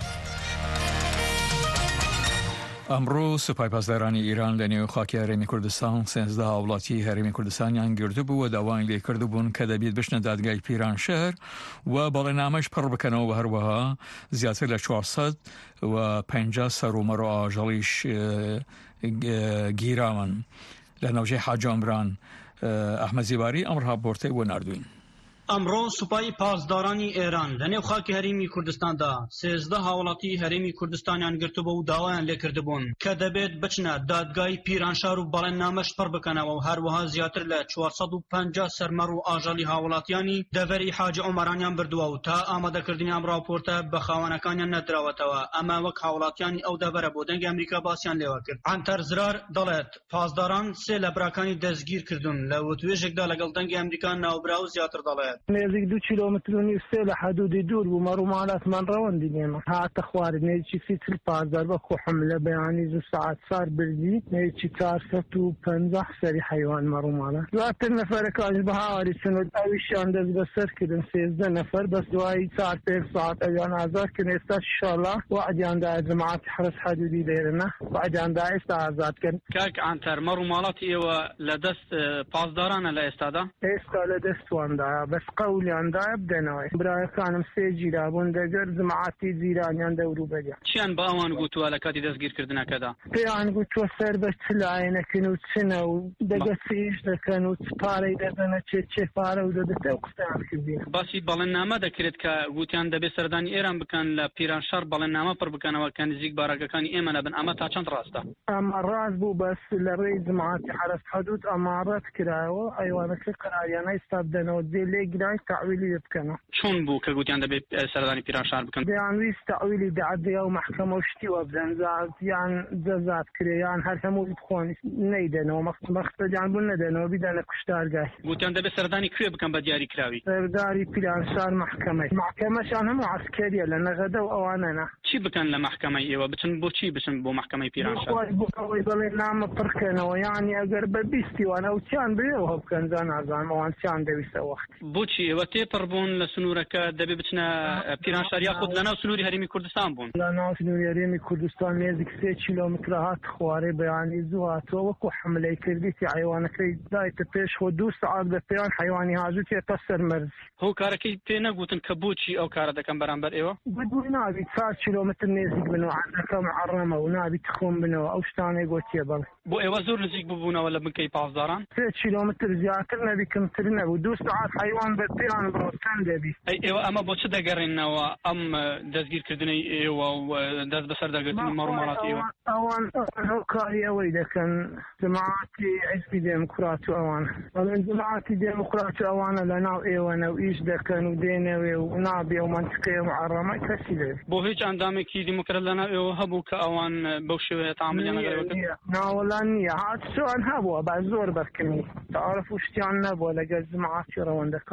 S2: ئەمڕۆ سوپایپاسدارانی ئیران لە نێو خاکی هەرێمی کوردستان سێنزدە هاوڵاتی هەرێمی کوردستانیان گرتبوو و داوای لێکردو بوون کە دەبێت بچنە دادگای پیرانشار و بەڵێنامەش پڕ بکەنەوە و هەروەها زیاتر لە چوارسەد و پەنجا سەرومەڕ و ئاژەڵیش گیراون لە نەوژەی حاج عمران ئەحمەد زیباری ئەم ڕاپۆرتەی بۆ ناردوین.
S12: امرو سپای پاسدارانی ایران لنیو خاکی هریمی کردستان دا سیزده هاولاتی هریمی کردستانیان گرتبو و داوایان لیکرده بون که دەبێت بچنە دادگای پیرانشار و بەڵێنامەش پڕ بکەنەوە و هەروەها زیاتر لە چوارسەد و پەنجا سەرمەڕ و ئاژەڵی هاوڵاتیانی دەڤەری حاجی عومەرانیان بردووە و تا ئامادەکردنی ئەم راپۆرتە بە خاوەنەکانیان نەدراوەتەوە ئەمە وەک هاوڵاتیانی ئەو دەڤەرە بۆ دەنگی ئەمریکا باسییان لێوە کرد. عنتەر زرار دەڵێت پاسداران سێ لە براکانی دەستگیر کردوون لە وتوێژێکدا لەگەڵ دەنگی ئەمریکا ناوبرا و زیاتر دەڵێت
S13: نزدیک دو کیلومتر و نیم سه لحدودی دور بوو مەڕوومالات من ڕەوەندی نێمە هاتە خواردنێکی فیتر پازدار بەخۆ حملە بەیانی زوو سعات سار بردی نێکی چارسەد و پەنجا سەری حەیوان مەڕوومالات دواتر نەفەرەکانش بە هاواری چنەوە ئەویشیان دەست بەسەر کردن سێزدە نەفەر بەس دوایی چار پێنج ساعت ئەویان ئازاد کردن ئێستا ئینشاڵڵا وعدیاندایە جەماعەتی حرس حەدودی لێرەنە وعدیاندایە ئێستا ئازادکردن.
S12: کاک عنتەر مەڕووماڵاتی ئێوە لە دەست پاسدارانە لە ئێستادا؟
S13: ئێستا لە دەستواندایە بەس قەولیاندایە بدەنەوەی برایەکانم سێ جیرابوون دەگەر جەماعەتی جیرانیان دەوروبەریە.
S12: چیان بە ئەوان گوتووە لە کاتی دەستگیرکردنەکەدا؟
S13: پێیان گوتووە سەر بە چلایەنەکەن و چنە و دەگە چێش دەکەن و پارەی دەدەنە چێ چێ پارە و دەدەتە و قسەیان کردین.
S12: باسی بەڵێننامە دەکرێت کە گوتیان دەبێت سەردانی ئێران بکەن لە پیرانشار بەڵێننامە پڕ بکەنەوە کە نزیک بارەکەکانی ئێمە نەبن ئەمە تا چەند ڕاستە؟
S13: ئەمە ڕاست بوو بەس لە ڕێی جەماعەتی حرس حەدود ئەمارەت کرایەوە ئەیوانەکە قەراریانە ئێستا بدەنەوە جێ لێ گرای تەعویلی بکەنەوە.
S12: چۆن بوو کە گوتیان دەبێت سەردانی پیرانشار بکەن؟
S13: دەیانویست تەعویلی دەعەدەیە و مەحکەمە و شتیوە بدەن یان جەزات کرێیان هەر هەموو بخۆن نەیدەنەوە مەقسەدیان بوون نەدەنەوە بیدەنە کوشتارگای.
S12: گوتیان دەبێت سەردانی کوێ بکەن بە دیاری کراوی؟
S13: سەرداری پیرانشار مەحکەمەی مەحکەمەشان هەموو عەسکەریە لە نەغەدە و ئەوانەنە.
S12: چی بکەن لە مەحکەمەی ئێوە بچن بۆ چی بچن بۆ مەحکەمەی پیرانشار؟
S13: بۆی بەڵێنامە پڕکەنەوە یانی ئەگەر بە بیستیوانە و چیان بێەوە بکەن جا نازانم ئەوان چیان دەویستە وەخت.
S12: بۆچی ئێوە تێپەڕ بوون لە سنوورەکە دەبێت بچنە پیرانشار یاخود لەناو سنووری هەرێمی کوردستان بوون؟
S13: لەناو سنووری هەرێمی کوردستان نێزیک سێ کیلۆمتر هات خوارێ بەیانی زوو هاتووە وەکو حملەی کردیتی حیوانەکەی دایتە پێش خۆ دوو سەعات بە پێیان حیوانی هاژوو تێتە سەر مەرز.
S12: هۆکارەکەی پێ نەگوتن کە بۆچی ئەو کارە دەکەن بەرامبەر ئێوە؟
S13: بەدووری نابی چوار کیلۆمتر نێزیک بنەوە عەندەکە محەڕەمە و نابی تخۆم بنەوە ئەو شتانەی گوتیە بەڵێ.
S12: بۆ ئێوە زۆر نزیک ببوونەوە لە بنکەی پاسداران؟
S13: سێ کیلۆمتر زیاتر نەبی کەمتر نەبوو دوو سەعات حیوان بە پێیان بڕۆستان دەبی.
S12: ئەی ئێوە ئەمە بۆ چ دەگەڕێنەوە ئەم دەستگیرکردنەی ئێوە و دەست بەسەر دەگرتنی مەڕووماڵاتی ئێوە؟
S13: ئەوان هۆکاری ئەوەی دەکەن جەماعەتی حیزبی دێموکرات و ئەوان بەڵێن جەماعەتی دێموکرات و ئەوانە لەناو ئێوەنە و ئیش دەکەن و دێنەوێ و نابێ و منتقەیە محەڕەمە کەسی دەبێت.
S12: بۆ هیچ ئەندامێکی دیموکرات لەناو ئێوە هەبوو کە ئەوان بەو شێوەیە تەعاملیان لەگەڵ کرد؟
S13: ناوەڵان نییە هاتووان هەبووە با زۆر بەرکردنی تعارف و شتیان نەبووە لەگەڵ جەماعەتی ڕەوەندەکان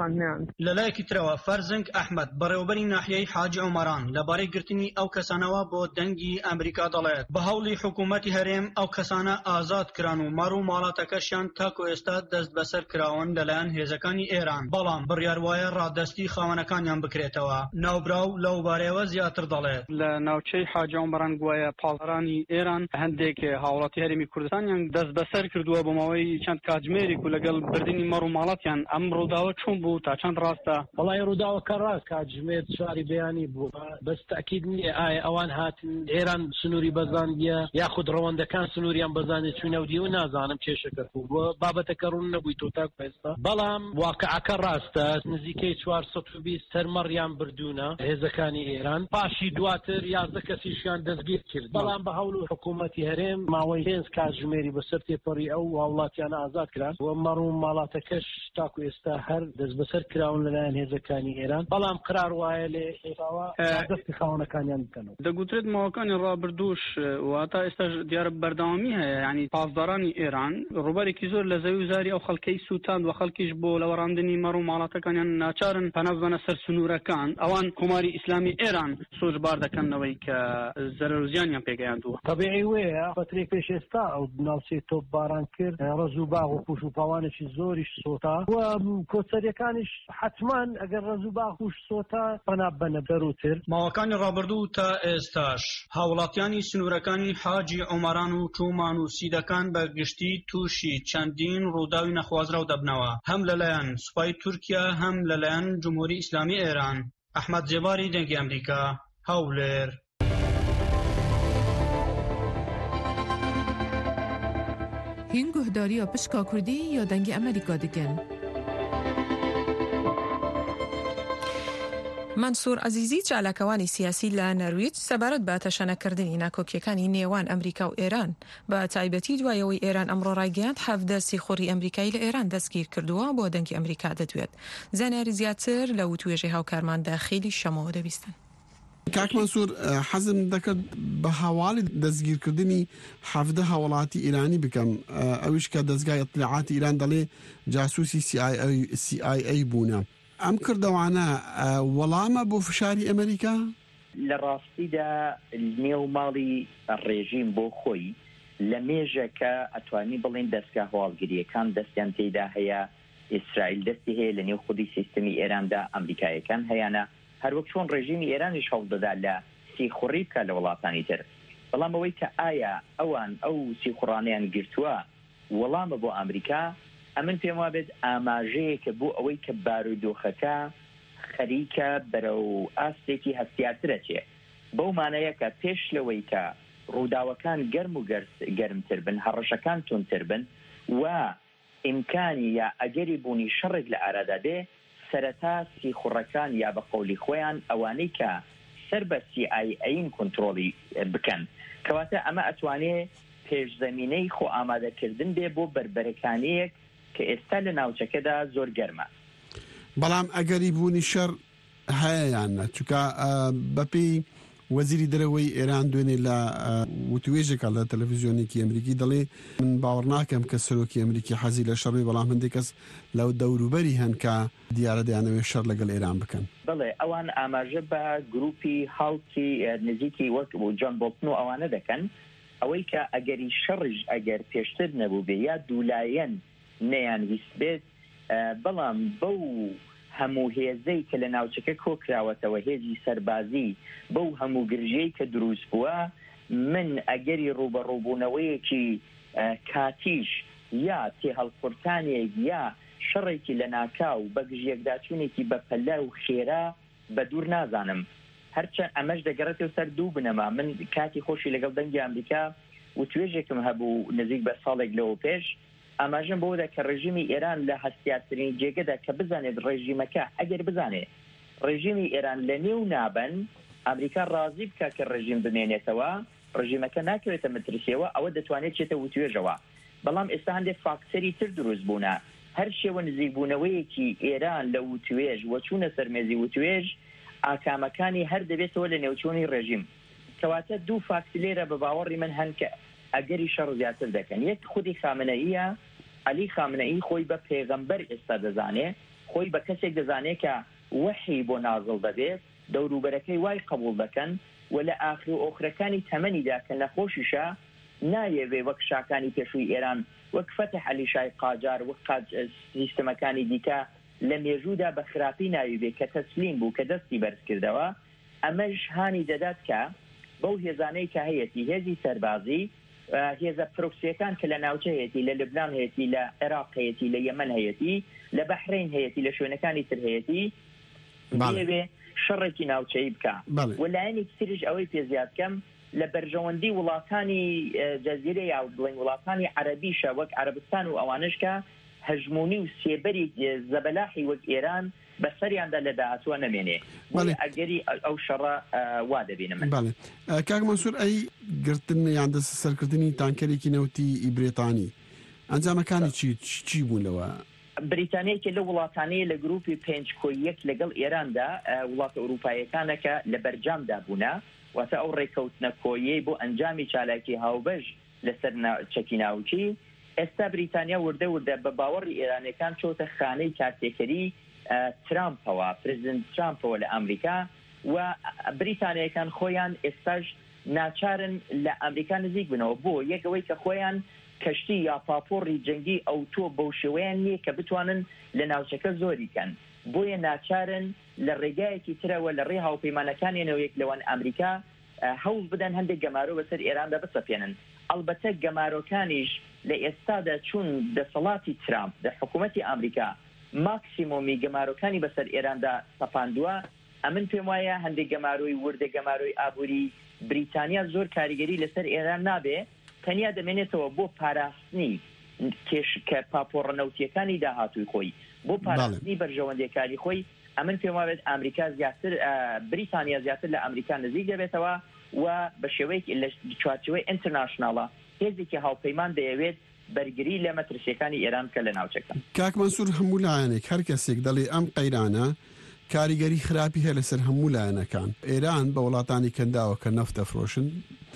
S13: خانیان
S12: لەلایەکی ترەوە فەرزنگ ئەحمەد بەڕێوەبەری ناحیەی حاجی عومەران لەبارەی گرتنی ئەو کەسانەوە بۆ دەنگی ئەمریکا دەڵێت بە هەوڵی حکوومەتی هەرێم ئەو کەسانە ئازاد کران و مەڕ و ماڵاتەکەشیان تاکو ئێستا دەست بەسەر کراون لەلایەن هێزەکانی ئێران بەڵام بڕیار وایە ڕادەستی خاوەنەکانیان بکرێتەوە. ناوبراو لەو بارەیەوە زیاتر دەڵێت
S14: لە ناوچەی حاجی عومەران گوایە پاڵەرانی ئێران هەندێک هاوڵاتی هەرێمی کوردستانیان دەست بەسەر کردووە بۆ ماوەی چەند کاتژمێرێک و لەگەڵ بردننی مەڕ و ماڵاتیان ئەم ڕووداوە چۆن بوو تا چەند ڕاستە؟
S15: وەڵای ڕووداوەکە ڕاست کاتژمێر چواری بەیانی بوو بەس تاکید نییە ئایا ئەوان هاتن ئێران سنووری بەزاندیە یاخود ڕەوەندەکان سنووریان بەزانێت چوونەودی و نازانم کێشەکە بوو بۆ بابەتەکە ڕوون نەبووی تۆ تا ئێستا بەڵام واقعەکە ڕاستە نزیکەی چوارسەد و بیست سەرمەڕیان بردوونە هێزەکانی ئێران پاشی دواتر یازدە کەسیشیان دەستگیر کرد بەڵام بە هەوڵ و حکوومەتی هەرێم ماوەی پێنج کاتژمێری بەسەر تێپەڕی ئەو هاوڵاتیانە ئازاد کران و مەڕ و ماڵاتەکەش تاکو ئێستا هەر دەست بەسەر کراون لەلایەن هێزەکانی ئێران بەڵام قرار وایە لێ ئێستاوە دەستی خاوەنەکانیان بکەنەوە.
S14: دەگوترێت ماوەکانی ڕابردووش واتە ئێستا دیارە بەردەوامی هەیە یعنی پاسدارانی ئێران ڕوبەرێکی زۆر لە زەوی وزاری ئەو خەڵکەی سووتاند و خەڵکیش بۆ لەوەڕاندنی مەڕ و ماڵاتەکانیان ناچارن پەنە بزانە سەر سنوورەکان ئەوان کۆماری ئیسلامی ئێران سۆژبار دەکەنەوەی کە زەرەر و زیانیان پێگەیاندووە.
S15: تەبیعی وەیە فترەی پێش ئێستا ئەو ناوچەی تۆپ باران کرد ڕەز و باغ و پوش و پاوانێکی زۆریش سۆتا و کۆچەریەکانیش حتمان ئەگەر ڕەز و باغ و سۆتا پەنا بەنە دەروتر.
S12: ماوەکانی ڕابردوو تا ئێستاش هاوڵاتیانی سنوورەکانی حاجی عومەران و چومان و سیدەکان بە گشتی تووشی چەندین ڕووداوی نەخوازراو دەبنەوە هەم لەلایەن سوپای تورکیا هەم لەلایەن جمهوری ئیسلامی ئێران. ئەحمەد جێباری دەنگی ئەمریکا هەولێر.
S1: هین گوهداریە پشکا کوردی یا دەنگی ئەمریکا دەکەن. منسوور عزیزی چالاکەوانی سیاسی لە نەرویج سەبارەت بە تەشەنەکردنی ناکۆکیەکانی نێوان ئەمریکا و ئێران بە تایبەتی دوایەوەی ئێران ئەمڕۆ ڕایگەیاند حەڤدە سیخۆڕی ئەمریکایی لە ئێران دەستگیر کردووە بۆ دەنگی ئەمریکا دەدوێت. زانیاری زیاتر لە وتوێژەی هاوکارمان داخیلی شەمەوە دەبیستن.
S16: کاک منسوور حەزم دەکرد بە هەواڵی دەستگیرکردنی حەڤدە هاوڵاتی ئیرانی بکەم ئەویش کە دەستگای ئەطلاعاتی ئیران دەڵێ جاسووسی سی ئای ئەی بوونە. ئەم کردەوانە وەڵامە بۆ فشاری ئەمریکا؟
S3: لە ڕاستیدا نێو ماڵی ڕێژیم بۆ خۆی لە مێژەکە ئەتوانی بڵێن دەستگا هەواڵگریەکان دەستیان تێدا هەیە ئیسرائیل دەستی هەیە لە نێو خودی سیستمی ئێراندا ئەمریکایەکان هەیەنە هەروەک چۆن ڕێژیمی ئێرانیش هەوڵدەدا لە سیخوڕی بکە لە وڵاتانی تر بەڵام ئەوەی کە ئایا ئەوان ئەو سیخوڕانیان گرتووە وەڵامە بۆ ئەمریکا ئەمن پێم وابێت ئاماژەیەکە بۆ ئەوەی کە بارودۆخەکە خەریکە بەرەو ئاستێکی هەستیارترە چێ بەو مانەیە کە پێش لەوەی کە ڕووداوەکان گەرم و گەرمتر بن هەڕەشەکان تونتر بن و ئیمکانی یا ئەگەری بوونی شەڕێک لە ئارادا بێ سەرەتا سیخوڕەکان یا بە قەولی خۆیان ئەوانەی کە سەر بە سی ئای ئەین کۆنتڕۆڵی بکەن کەواتە ئەمە ئەتوانێ پێشزەمینەی خۆ ئامادەکردن بێ بۆ بربەرەکانەیەک کە ئێستا لە ناوچەکەدا زۆر گەرمە.
S16: بەڵام ئەگەری بوونی شەڕ هەیەیانە چونکە بەپێی وەزیری دەرەوەی ئێران دوێنێ لە وتوێژێکە لە تەلەڤیزیۆنێکی ئەمریکی دەڵێ من باوەڕ ناکەم کە سەرۆکی ئەمریکی حەزی لە شەڕی بەڵام هەندێک کەس لەو دەوروبەری هەن کە دیارە دەیانەوێت شەڕ لەگەڵ ئێران بکەن.
S3: بڵێ ئەوان ئاماژە بە گروپی هاوتی نزیکی وەک بۆ جۆن بۆڵتن و ئەوانە دەکەن ئەوەی کە ئەگەری شەڕژ ئەگەر پێشتر نەبوو بێ یا دوولایەن نەیان ویست بێت بەڵام بەو هەموو هێزەی کە لە ناوچەکە کۆکراوەتەوە هێزی سەربازی بەو هەموو گرژەی کە دروست بووە من ئەگەری ڕوبەڕووبوونەوەیەکی کاتیش یا تێ هەڵقورتانێک یا شەڕێکی لە ناکاو بە گژیەکداچوونێکی بە پەلە و خێرا بە دوور نازانم هەرچەند ئەمەش دەگەڕێتەوە سەر دوو بنەما من کاتی خۆشی لەگەڵ دەنگی ئەمریکا و توێژێکم هەبوو نزیک بە ساڵێک لەوە پێش ئاماژەم بۆدا کە ڕێژیمی ئێران لە هەستیارترین جێگەدا کە بزانێت ڕێژیمەکە ئەگەر بزانێت ڕێژیمی ئێران لە نێو نابن ئەمریکا ڕازی بکە کە ڕێژیم بمێنێتەوە ڕێژیمەکە ناکرێتە مترسیەوە ئەوە دەتوانێت چێتە وتوێژەوە بەڵام ئێستا هەندێک فاکتەری تر دروست بوونە هەر شێوە نزیکبوونەوەیەکی ئێران لە وتوێژ وەچوونە سەرمێزی وتوێژ ئاکامەکانی هەر دەبێتەوە لە نێوچوونی ڕێژیم کەواتە دوو فاکتلێرە بە باوەڕی من هەن کە ئەگەری شەڕ زیاتر دەکەن یەک خودی خامنەئیە عەلی خامنەئی خۆی بە پێغەمبەر ئێستا دەزانێ خۆی بە کەسێک دەزانێت کە وحی بۆ نازڵ دەبێت دەوروبەرەکەی وای قبول دەکەن و لە ئاخر و ئۆخرەکانی تەمەنیدا کە نەخۆشیشە نایەوێ وەک شاکانی پێشووی ئێران وەک فەتح عەلی شای قاجار وەک سیستەمەکانی دیکە لە مێژوودا بە خراپی ناویبێ کە تەسلیم بوو کە دەستی بەرز کردەوە. ئەمەش هانی دەدات کە بەو هێزانەی کە هەیەی هێزی سەربازی هێزە پرۆکسیەکان کە لە ناوچە هەیەی لە لبنان هەیەی لە عێراق هەیەی لە یەمەن هەیەی لە بەحرین هەیەی لە شوێنەکانی تر هەیەی دەیەوێ شەڕێکی ناوچەی بکە و لایەنی تریش ئەوەی پێزیادکەم لە بەرژەوەندی وڵاتانی جەزیرە یا بڵین وڵاتانی عەرەبیشە وەک عەرەبستان و ئەوانش کە هەژمونی و سێبەری زەبەلاحی وەک ئێران بەسەریاندا لە داهاتوە نەمێنێ ئەگەری ئەو شەڕە وا دەبینم.
S16: کاک مەنسوور ئەی گرتن یان دەست سەرکردنی تانکەرێکی نەوتی بریتانی ئەنجامەکانی چی چی بوون لەوە؟
S3: بریتانیەکی لە وڵاتانەیە لە گروپی پێنج کۆی یەک لەگەڵ ئێراندا وڵاتە ئەوروپایەکانەکە لە بەرجامدا بوونە واتە ئەو ڕێکەوتنە کۆیەی بۆ ئەنجامی چالاکی هاوبەش لەسەر چەکی ناوچی. ئێستا بریتانیا وردە وردە بە باوەڕی ئێرانەکان چۆتە خانەی کارتێکەری ترامپەوە پرزیدنت ترامپەوە لە ئەمریکا و بریتانیەکان خۆیان ئێستاش ناچارن لە ئەمریکا نزیک بنەوە بۆ یەکەوەی کە خۆیان کەشتی یا پاپۆڕی جەنگی ئەو تۆ بەو شێوەیان نییە کە بتوانن لە ناوچەکە زۆریکەن بۆیە ناچارن لە ڕێگایەکی ترەوە لە ڕێ هاوپەیمانەکانیانەوە یەک لەوان ئەمریکا هەوڵ بدەن هەندێک گەمارۆ بەسەر ئێراندا بسەپێنن. ئەلبەتە گەمارۆکانیش لە ئێستادا چوون دەسەڵاتی ترامپ لە حکوومەتی ئەمریکا ماکسیمۆمی گەمارۆکانی بەسەر ئێراندا سەپاندووە. ئەمن پێم وایە هەندێک گەمارۆی وردە گەمارۆی ئابووری بریتانیا زۆر کاریگەری لەسەر ئێران نابێ تەنیا دەمێنێتەوە بۆ پاراستنی کێشکە پاپۆڕەنەوتیەکانی داهاتووی خۆی بۆ پاراستنی بەرژەوەندەکاری خۆی. ئەمن پێم وابێت ئەمریکا زیاتر بریتانیا زیاتر لە ئەمریکا نزیک دەبێتەوە و بە شێوەیەکی لە چوارچێوەی ئینتەرناشناڵە هێزێکی هاوپەیمان دەیەوێت بەرگری لە مەترسیەکانی ئێران کە لە ناوچەکە.
S16: کاک مەنسوور هەموو لایەنێک هەر کەسێک دەڵێ ئەم قەیرانە کاریگەری خراپی هەیە لەسەر هەموو لایەنەکان. ئێران بە وڵاتانی کەنداوە کە نەفت دەفرۆشن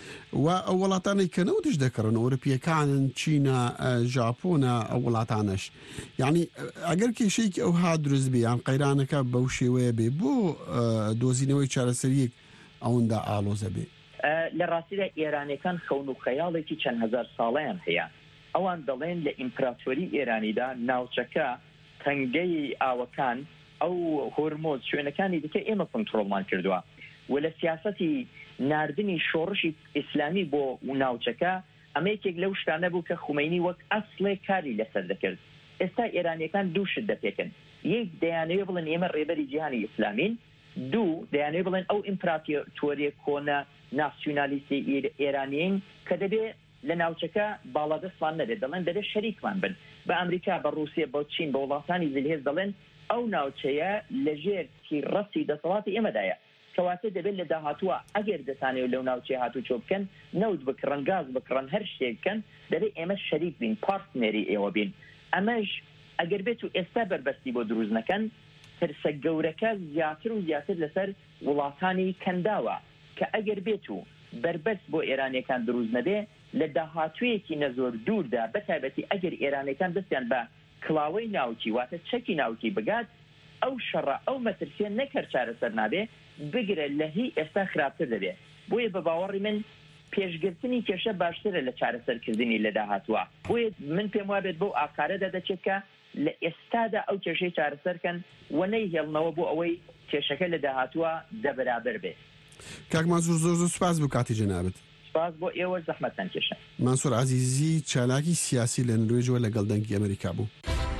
S16: و ئەو وڵاتانی کە نەوتش دەکەڕن ئەوروپیەکانن چینە ژاپۆنە ئەو وڵاتانش یعنی ئەگەر کێشەیەکی ئەو ها دروست بێ یان قەیرانەکە بەو شێوەیە بێ بۆ دۆزینەوەی چارەسەریەک ئەوەندا ئالۆزە بێ.
S3: لە ڕاستیدا ئێرانەکان خەون و خەیاڵێکی چەند هەزار ساڵەیان هەیە. ئەوان دەڵێن لە ئیمپراتۆری ئێرانیدا ناوچەکە تەنگەی ئاوەکان ئەو هۆرمۆز شوێنەکانی دیکە ئێمە کۆنتڕۆڵمان کردووە و لە سیاسەتی ناردنی شۆڕشی ئیسلامی بۆ ناوچەکە ئەمە یەکێک لەو شتانە بوو کە خومەینی وەک ئەسڵێ کاری لەسەر دەکرد. ئێستا ئێرانیەکان دوو شت دەپێکن. یەک دەیانەوێ بڵێن ئێمە ڕێبەری جیهانی ئیسلامین، دوو دەیانەوێ بڵێن ئەو ئیمپراتۆریە کۆنە ناسیۆنالیستی ئێرانیین کە دەبێت لە ناوچەکە باڵادەستمان نەبێت دەڵێن دەبێت شەریکمان بن بە ئەمریکا بە ڕووسیا بە چین بە وڵاتانی زلهێز دەڵێن ئەو ناوچەیە لەژێر تیڕەسی دەسەڵاتی ئێمەدایە کەواتە دەبێت لە داهاتووە ئەگەر دەتانێت لەو ناوچەیە هاتوو چۆ بکەن نەوت بکڕن گاز بکڕن هەر شتێک بکەن دەبێت ئێمە شەریک بین پارتنەری ئێوە بین. ئەمەش ئەگەر بێت و ئێستا بەربەستی بۆ دروست نەکەن ترسە گەورەکە زیاتر و زیاتر لەسەر وڵاتانی کەنداوە کە ئەگەر بێت و بربەست بۆ ئێرانیەکان دروست نەبێ لە داهاتوویەکی نەزۆر دووردا بەتایبەتی ئەگەر ئێرانیەکان دەستیان بە کڵاوەی ناوچی واتە چەکی ناوچی بگات ئەو شەڕە ئەو مەترسیە نەکرد چارەسەر نابێ بگرە لە هی ئێستا خراپتر دەبێ. بۆیە بە باوەڕی من پێشگرتنی کێشە باشترە لە چارەسەرکردنی لە داهاتوە. بۆیە من پێم وابێت بۆ ئاکارەدا دەچێت کە لە ئێستادا ئەو کێشەی چارەسەرکەن و نەیهێڵنەوە بۆ ئەوەی کێشەکە لە داهاتوە دەبرابەر بێ.
S16: کاک مانسوور زۆر زۆر سوپاس بۆ کاتی جەنابەت.
S3: سپاس بۆ ئێوە زەحمەتتان کێشە.
S16: مانسوور عەزیزی چالاکی سیاسی لە نروێژەوە لەگەڵ دەنگی ئەمریکا بوو.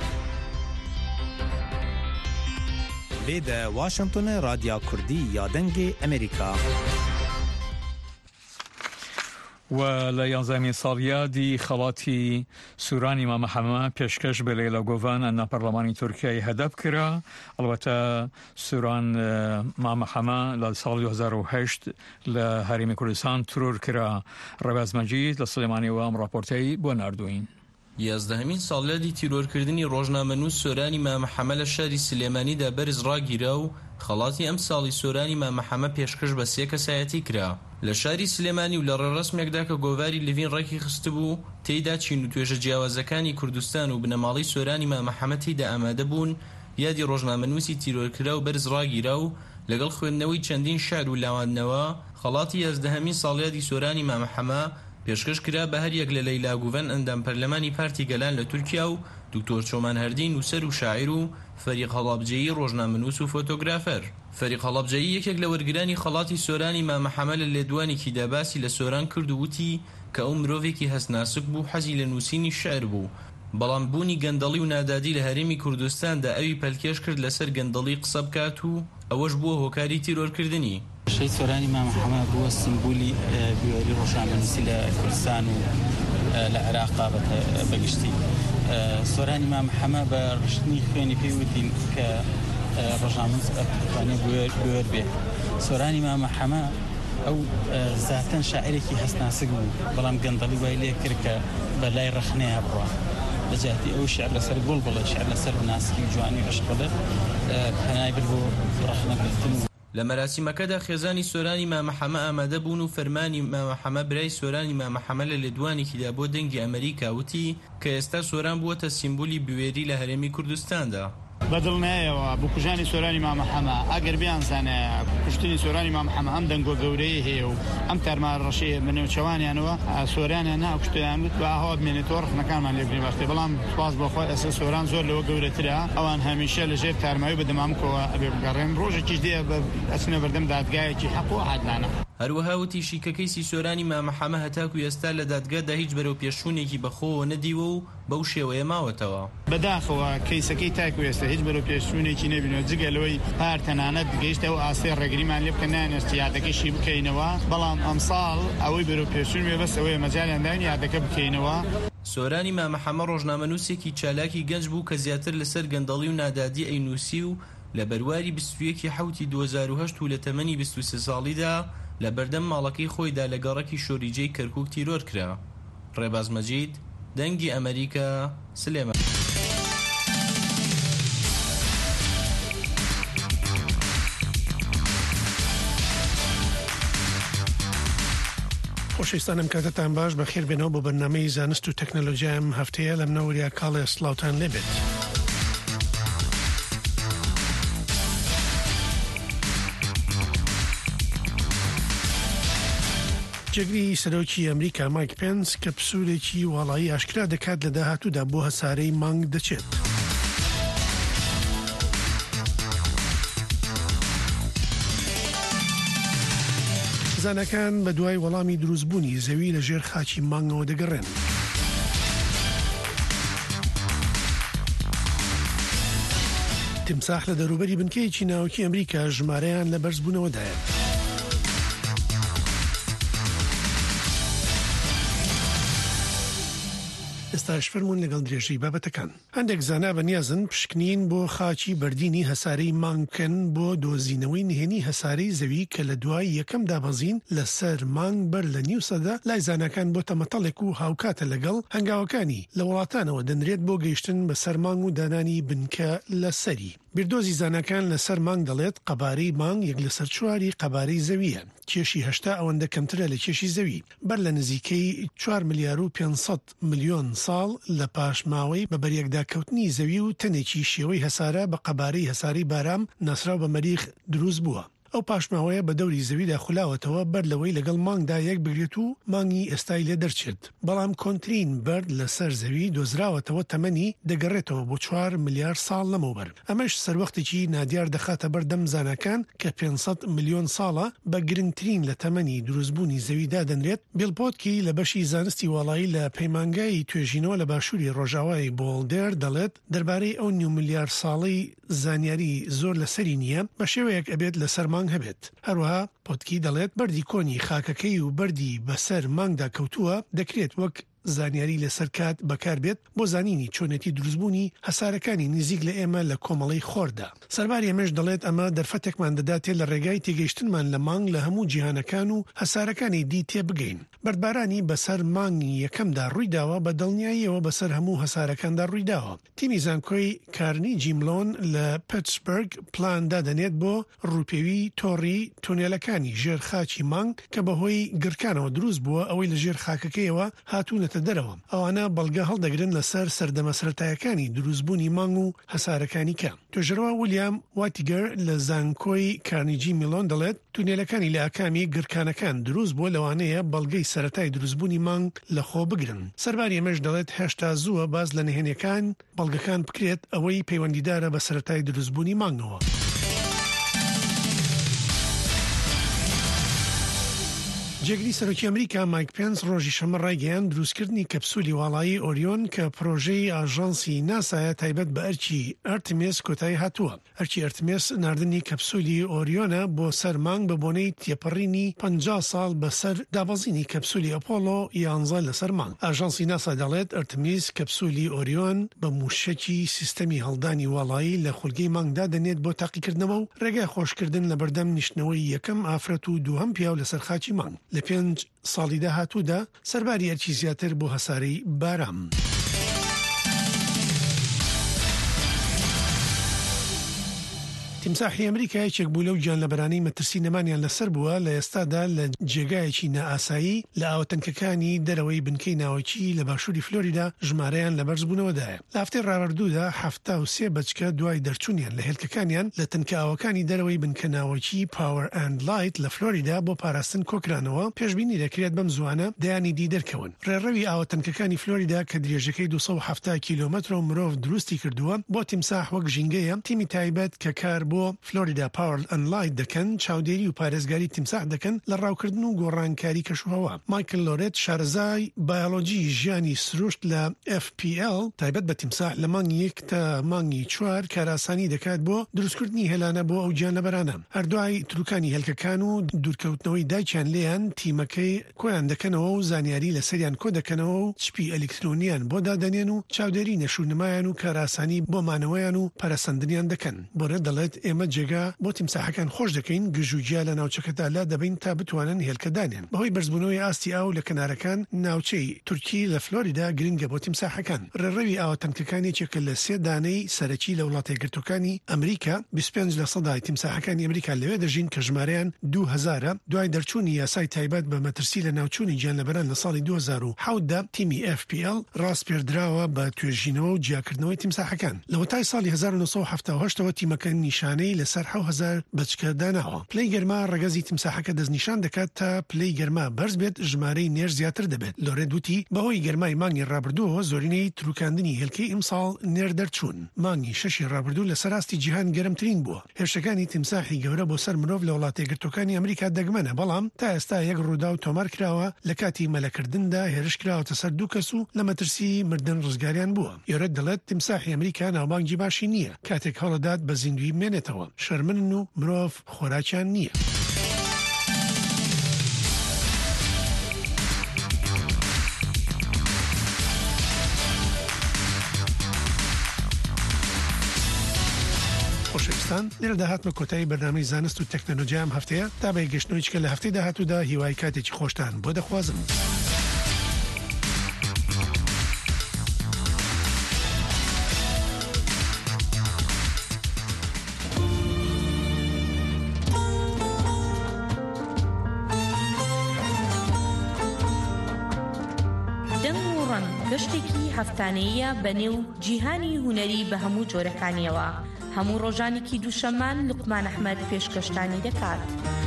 S17: لێدە واشنگتۆنە رادیا کوردی یا دەنگی ئەمریکا.
S2: و لە یانزەمین ساڵیادی خەڵاتی سوورانی مامەحەمە پێشکەش بە لەیلا گۆڤان ئەنا پەرلەمانی تورکیای هەدەف کرا. ئەلبەتە سووران مامەحەمە لە ساڵی دوو هەزار و هەشت لە هەرێمی کوردستان ترور کرا. ڕەباز مەجید لە سلێمانیەوە ئەم ڕاپۆرتەی بۆ ناردوین.
S18: یازدەهەمین ساڵیادی تیرۆرکردنی ڕۆژنامەنووس سۆرانی مامەحەمە لە شاری سلێمانیدا بەرز ڕاگیرا و خەڵاتی ئەم ساڵی سۆرانی مامەحەمە پێشکەش بە سێ کەسایەتی کرا. لە شاری سلێمانی و لە ڕێڕەسمێکدا کە گۆڤاری لڤین ڕێکی خستبوو تێیدا چین و توێژە جیاوازەکانی کوردستان و بنەماڵی سۆرانی مامەحەمە تێیدا ئامادە بوون یادی ڕۆژنامەنووسی تیرۆرکرا و بەرز ڕاگیرا و لەگەڵ خوێندنەوەی چەندین شعر و لاوادنەوە خەڵاتی یازدەهەمین ساڵیادی سۆرانی مامەحەمە پێشکەش کرا بە هەر یەک لە لەیلا گوڤەن ئەندام پەرلەمانی پارتی گەلان لە تورکیا و دکتۆر چۆمان هەردی نووسەر و شاعیر و فەریق هەڵابجەیی ڕۆژنامەنووس و فۆتۆگرافەر. فەریق هەڵابجەیی یەکێک لە وەرگرانی خەڵاتی سۆرانی مامەحەمە لە لێدوانێکی داباسی لە سۆران کرد و وتی کە ئەو مرۆڤێکی هەستناسک بوو، حەزی لە نووسینی شعر بوو، بەڵام بوونی گەندەڵی و نادادی لە هەرێمی کوردستاندا ئەوی پەلکێش کرد لەسەر گەندەڵی قسە بکات و ئەوەش بووە هۆکاری تیرۆرکردنی.
S19: شەی سۆرانی مامەحەمە بووە سمبولی بوێری ڕۆژنامەنووسی لە کوردستان و لە عێراقا بەگشتی. سۆرانی مامەحەمە بە ڕشتنی خوێنی پێی وتین کە ڕۆژنامەنووس ئەتوانێت بوێر بێ. سۆرانی مامەحەمە ئەو زاتەن شاعرێکی هەستناسک بوو، بەڵام گەندەڵی وای لێ کرد کە بەلای ڕەخنەیە بڕوا لە جاتی ئەو شعر لەسەر گوڵ بڵێ، شعر لەسەر ناسکی و جوانی عشق بڵێ، پەنای بر بۆ ڕەخنەگرتن.
S18: لە مەراسیمەکەدا خێزانی سۆرانی مامەحەمە ئامادە بوون و فەرمانی مامەحەمە برای سۆرانی مامەحەمە لە لێدوانێکیدا بۆ دەنگی ئەمریکا وتی کە ئێستا سۆران بووەتە سیمبولی بوێری لە هەرێمی کوردستاندا.
S20: بەدڵنایەوە بۆ کوژانی سۆرانی مامەحەمە ئەگەر بیانزانە کوشتنی سۆرانی مامەحەمە ئەم دەنگۆ گەورەی هەیە و ئەم تەرمار ڕەشەیە بنێوچەوانیانەوە سۆرانیان نا کوشتیان وت باهاوا بمێنێتەوە ڕخنەکانمان لێ بنێ بەختێ، بەڵام سپاس بۆخۆی ئێستا سۆران زۆر لەوە گەورەترە، ئەوان هەمیشە لەژێر تارماوی بەدەمامکەوە ئەبێ بگەڕێن، ڕۆژێکیش دێ ئەچنە بەردەم دادگایەکی حەق و عەدالانە.
S18: هەروەها وتی شیکەکەی سۆرانی مامەحەمە هەتاکو ئێستا لە دادگادا هیچ بەرەو پێشوونێکی بەخۆوە نەدیوە و بەو شێوەیە ماوەتەوە.
S20: بەداخەوە کەیسەکەی تاکو ئێستا هیچ بەرەو پێشوونێکی نەبینەوە جگە لەوەی پار تەنانەت گەیشتەوە ئاسێ ڕێگریمان لێ بکە نانێستی یادەکەشی بکەینەوە، بەڵام ئەمساڵ ئەوەی بەرەو پێشوون وێ بەس ئەوەیە مەجالیان داوین یادەکە بکەینەوە.
S18: سۆرانی مامەحەمە ڕۆژنامەنووسێکی چالاکی گەنج بوو کە زیاتر لەسەر گەندەڵی و نادادی ئەینووسی و لە بەرواری بیست و یەکی حەوتی دوو هەزار و هەشت و لە تەمەنی بیست و سێ ساڵیدا لە بەردەم ماڵەکەی خۆیدا لە گەڕەکی شۆریجەی کەرکووک تیرۆر کرا. ڕێباز مەجید، دەنگی ئەمریکا، سلێمان.
S21: خۆشەویستانم کاتتان باش، بەخێر بێنەوە بۆ بەرنامەی زانست و تەکنەلۆژیام هەفتەیە لە منەوەریا کاڵێ سڵاوتان لێبێت. جێگری سەرۆکی ئەمریکا مایک پێنس کە پسوورێکی واڵایی ئاشکرا دەکات لە داهاتوودا بۆ هەسارەی مانگ دەچێت. زانەکان بە دوای وەڵامی دروستبوونی زەوی لە ژێر خاچی مانگەوە دەگەڕێن. تیمساح لە دەروبەری بنکەیەکی ناوکی ئەمریکا ژمارەیان لە بەرزبوونەوەدایە. ئێستاش فەرموون لەگەڵ درێژەی بابەتەکان. هەندێک زانا بەنیازن پشکنین بۆ خاچی بەردینی هەسارەی مانگکەن بۆ دۆزینەوەی نهێنی هەسارەی زەوی کە لە دوای یەکەم دابەزین لەسەر مانگ بەر لە نیو سەدا لای زانەکان بۆ تەمەتەڵێک و هاوکاتە لەگەڵ هەنگاوەکانی لە وڵاتانەوە دەنرێت بۆ گەیشتن بەسەر مانگ و دانانی بنکە لە سەری. بیردۆزی زانەکان لەسەر مانگ دەڵێت قەبارەی مانگ یەک لەسەر چواری قەبارەی زەویە. کێشی هەشتا ئەوەندە کەمترە لە کێشی زەوی. بەر لە نزیکەی چوار ملیار و پێنج سەد ملیۆن ساڵ لە پاشماوەی بە بەریەکداکەوتنی زەوی و تەنێکی شێوەی هەسارە بە قەبارەی هەساری بارام ناسراو بە مەریخ دروست بووە. ئەو پاشماوەیە بە دەوری زەویدا خولاوەتەوە بەر لەوەی لەگەڵ مانگدا یەک بگرێت و مانگی ئێستای لێ دەرچێت. بەڵام کۆنترین بەرد لەسەر زەوی دۆزراوەتەوە تەمەنی دەگەڕێتەوە بۆ چوار ملیار ساڵ لەمەوبەر. ئەمەش سەروەختێکی نادیار دەخاتە بەردەم زانەکان کە پێنج سەد ملیۆن ساڵە بە گرنگترین لە تەمەنی دروستبوونی زەویدا دەنرێت. بیلپۆتکی لە بەشی زانستی وڵایی لە پەیمانگای توێژینەوە لە باشووری ڕۆژاوای بۆڵدێر دەڵێت دەربارەی ئەو نیو ملیار ساڵی زانیاری زۆر لەسەری نییە، بە شێوەیەک ئەبێت لەسەر مانگ هەبێت. هەروەها پۆتکی دەڵێت بەردی کۆنی خاکەکەی و بەردی بەسەر مانگدا کەوتووە دەکرێت وەک زانیاری لەسەر کات بەکار بێت بۆ زانینی چۆنەتی دروستبوونی هەسارەکانی نزیک لە ئێمە لە کۆمەڵی خۆردا. سەرباری ئەمەش دەڵێت ئەمە دەرفەتێکمان دەداتێت لە ڕێگای تێگەیشتنمان لە مانگ لە هەموو جیهانەکان و هەسارەکانی دی تێبگەین. بەردبارانی بەسەر مانگی یەکەمدا ڕوویداوە بە دڵنیاییەوە بەسەر هەموو هەسارەکاندا ڕوویداوە. تیمی زانکۆی کارنیجی ملۆن لە پێتسبرگ پلان دادەنێت بۆ ڕووپێوی تۆڕی تونێلەکانی ژێر خاچی مانگ کە بەهۆی گرکانەوە دروست بووە ئەوەی لە ژێر خاکەکەیەوە هاتوونە چوونەتە دەرەوە ئەوانە بەڵگە هەڵدەگرن لەسەر سەردەمە سەرەتایەکانی دروستبوونی مانگ و هەسارەکانی کە توێژەرەوە ویلیام واتیگەر لە زانکۆی کارنیجی میلۆن دەڵێت تونێلەکانی لە ئاکامی گرکانەکان دروست بووە لەوانەیە بەڵگەی سەرەتای دروستبوونی مانگ لە خۆ بگرن. سەرباری ئەمەش دەڵێت هێشتا زووە باز لە نهێنیەکان بەڵگەکان بکرێت ئەوەی پەیوەندیدارە بە سەرەتای دروستبوونی مانگەوە. جێگری سەرۆکی ئەمریکا مایک پێنس ڕۆژی شەمە ڕایگەیان دروستکردنی کەپسولی واڵایی ئۆریۆن کە پرۆژەی ئاژانسی ناسایە تایبەت بە ئەرکی ئەرتمیس کۆتایی هاتووە. ئەرکی ئەرتمیس ناردنی کەپسولی ئۆریۆنە بۆ سەر مانگ بە بۆنەی تێپەڕینی پەنجا ساڵ بەسەر دابەزینی کەپسولی ئەپۆلۆ یانزە لەسەر مانگ. ئاژانسی ناسا دەڵێت ئەرتمیس کەپسولی ئۆریۆن بە موشەکی سیستەمی هەڵدانی واڵایی لە خولگەی مانگدا دەنێت بۆ تاقیکردنەوە و ڕێگای خۆشکردن لە بەردەم نیشتنەوەی یەکەم ئافرەت و دووهەم پیاو لەسەر خاچی مانگ. لە پێنج ساڵی داهاتوودا سەرباری ئەرکی زیاتر بۆ هەسارەی بارام. تیمساحی ئەمریکا یەکێک بوو لەو گیانلەبەرانەی مەترسی نەمانیان لەسەر بووە لە ئێستادا لە جێگایەکی نائاسایی لە ئاوتەنکەکانی دەرەوەی بنکەی ناوەکی لە باشووری فلۆریدا ژمارەیان لە بەرز بوونەوەدایە. لە هەفتەی ڕابردوودا هەفتا و سێ بەچکە دوای دەرچوونیان لە هێلکەکانیان لە تەنکەئاوەکانی دەرەوەی بنکە ناوەکی پاوەر ئەند لایت لە فلۆریدا بۆ پاراستن کۆکرانەوە پێشبینی دەکرێت بەم زوانە دەیانی دی دەرکەون. ڕێڕەوی ئاوەتەنکەکانی فلۆریدا کە درێژەکەی دووسەد و هەفتا کیلۆمەتر و مرۆڤ دروستی کردووە بۆ تیمساح وەک ژینگەیە تیمی تایبەت کە کار بۆ فلۆریدا پاوەر ئەند لایت دەکەن چاودێری و پارێزگاری تیمساح دەکەن لە ڕاوکردن و گۆڕانکاری کەشوهەوا. مایکل لۆرێت شارەزای بایۆلۆجی ژیانی سروشت لە ئەف پی ئێل تایبەت بە تیمساح لە مانگی یەک تا مانگی چوار کاراسانی دەکات بۆ دروستکردنی هێلانە بۆ ئەو گیانلەبەرانە. هەردوای تروکانی هێلکەکان و دوورکەوتنەوەی دایکیان لێیان تیمەکەی کۆیان دەکەنەوە و زانیاری لە سەریان کۆ دەکەنەوە و چپی ئەلکترۆنیان بۆ دادەنێن و چاودێری نەشونمایان و کاراسانی بۆ مانەوەیان و پەرەسەندنیان دەکەن. بۆرە دەڵێت ئێمە جێگا بۆ تیمساحەکان خۆش دەکەین گژوگیا لە ناوچەکەدا لا دەبین تا بتوانن هێلکەدانێن. بەهۆی بەرزبوونەوەی ئاستی ئاو لە کەنارەکان ناوچەی تورکی لە فلۆریدا گرنگە بۆ تیمساحەکان. ڕێڕەوی ئاوەتەنکەکانێکێکە لە سێ دانەی سەرەکی لە وڵاتە یەکگرتوەکانی ئەمریکا بیست و پێنج لە سەدای تیمساحەکانی ئەمریکا لەوێ دەژین کە ژمارەیان دوو هەزارە. دوای دەرچوونی یاسای تایبەت بە مەترسی لە ناوچوونی گیانلەبەران لە ساڵی دوو هەزار و حەوتدا تیمی ئەف پی ئێل ڕاست پێردراوە بە توێژینەوە و جیاکردنەوەی تیمساحەکان. لە وەتای ساڵی هەزار و نۆ سەد و هەفتاد و هەشتەوە تیمەکە نیشانەی لەسەر حەوت هەزار بەچکە داناوە. پلەی گەرما ڕەگەزی تیمساحەکە دەستنیشان دەکات تا پلەی گەرما بەرز بێت ژمارەی نێر زیاتر دەبێت. لۆرێت وتی بەهۆی گەرمای مانگی ڕابردووە زۆرینەی تروکاندنی هێلکەی ئیمساڵ نێر دەرچوون. مانگی شەشی ڕابردوو لە سەراستی جیهان گەرمترین بووە. هێرشەکانی تیمساحی گەورە بۆ سەر مرۆڤ لە وڵاتە یەکگرتوەکانی ئەمریکا دەگمەنە بەڵام تا ئێستا یەک ڕوودا و تۆمار کراوە لە کاتی مەلەکردندا هێرش کراوەتە سەر دوو کەس و لە مەترسی مردن ڕزگاریان بووە. یۆرەت دەڵێت تیمساحی ئەمریکا ناوبانگی باشی نییە کاتێک هەڵەدات بە زیندوی بمێنێتەوە. شەرمن و مرۆڤ خۆراکیان نییە. خۆشەویستان لێرە داهاتمە کۆتایی بەرنامەی زانست و تەکنۆلۆژیا ئەم هەفتەیە تا بە گەشتنەوەی کە لە هەفتەی داهاتوودا هیوای کاتێکی خۆشتان بۆ دەخوازم.
S4: گەشتێکی هەفتانەیە بەنێو جیهانی هونەری بە هەموو جۆرەکانیەوە. هەموو ڕۆژانێکی دووشەمان لوقمان ئەحمەد پێشکەشتانی دەکات.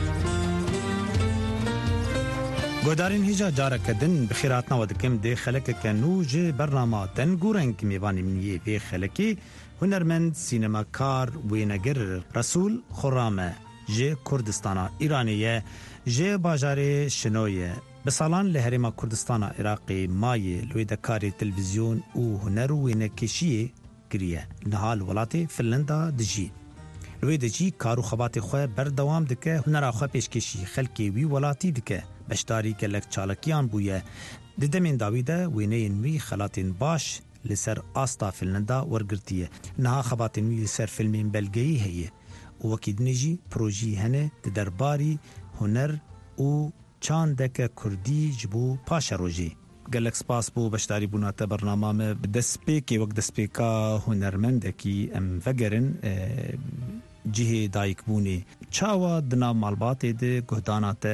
S17: گۆدارین هیجا جارەکەدن بخیراتنەوە دەکەم دێ خەلەکەکە نو جێ بەرنامە دەنگ و ڕەنگ میوانی منیە بێ خەلەکی هونەرمەند سینەماکار وێنەگر ڕەسوول خۆڕامە جێ کوردستانە ئیرانیە جێ باژارێ شنۆیە به سالان له هرما کوردستان عراقی مای لویدکاری تلویزیون او هنر و وینکشی گریه نهال ولاتی فنلندا دجی لویدجی کارو خبات خو بردوام دکه هنر خو پیشکشی خلکی وی ولاتی دکه بشتاری کلک چالکیان بویه ددمن داویده وینه وی خلاتین باش لسر آستا فنلندا ورگرتیه نها خباتین وی لسر فیلمین بلگی هیه وکیدنجی پروژی هنه درباری هنر او چاندک کردی جبو پاش روجی گلک سپاس بو بشتاری بونات برنامه دسپیکی وقت دسپیکا هنرمندکی ام وگرن جهه دایکبونی چاوا دنا مالبات ده گهدانات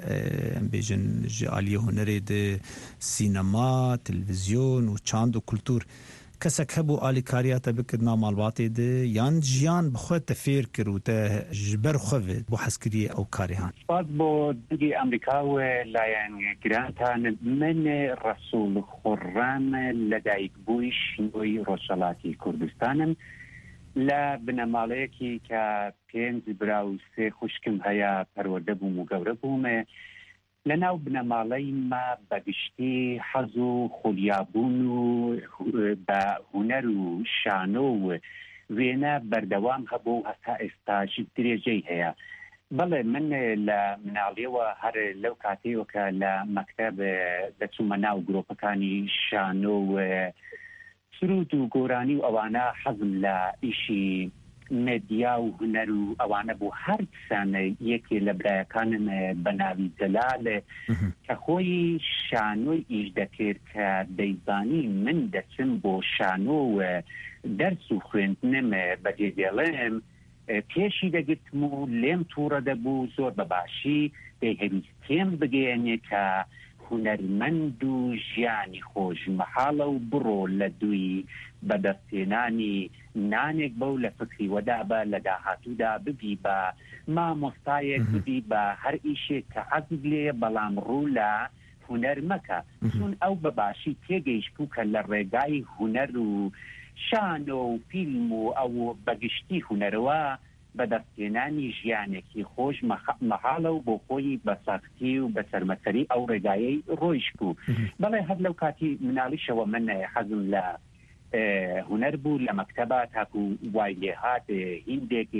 S17: بیژن جالی هنر ده سینما تلویزیون و چاند و کلتور کسک هبو آلیکاریات بکدنا مالبات ده یان جیان بخواه تفیر کرو ته جبر خواه بو حسکری او کاریان
S5: باز بو دنگی امریکا و لاین گرانتان من رسول خورم لدایک بوی شنوی روشلاتی کردستانم لا بنماليكي كبينز براو سي خوشكم هيا پروردبوم و گوربوم لناو بنمالي ما بگشتي حزو خليابونو با هنرو شانو وينا بردوام هبو هسا استاج دريجي هيا بله من لمناليو هر لو كاتي وكا لمكتب دتو مناو گروپکانی شانو سرود و گۆرانی و ئەوانە حەزم لە ئیشی مێدیا و هونەر و ئەوانە بوو هەر کسانە یەکێ لە برایەکانم بە ناوی جەلال کە خۆی شانۆی ئیش دەکرد کە دەیزانی من دەچم بۆ شانۆ و دەرس و خوێندنم بەجێ دێڵێم پێشی دەگرتم و لێم تووڕە دەبوو زۆر بەباشی دەیهەویستێم بگەێنێ کە هونەرمەند و ژیانی خۆش مەحاڵە و بڕۆ لە دوی بەدەستێنانی نانێک بەو لە فکری وەدا بە لە داهاتوودا ببی بە مامۆستایەک ببی بە هەر ئیشێک کە حەزت لێ بەڵام ڕوو لە هونەر مەکە چون ئەو بەباشی تێگەیشت بوو کە لە ڕێگای هونەر و شانۆ و فیلم و ئەو بەگشتی هونەرەوە بەدەستێنانی ژیانێکی خۆش مەحاڵە و بۆ خۆی بە ساختی و بە سەرمەسەری ئەو ڕێگایەی ڕۆیش بوو بەڵێ هەر لەو کاتی مناڵیشەوە من حەزم لە هونەر بوو لە مەکتەبە تاکو وای لێهات هیندێک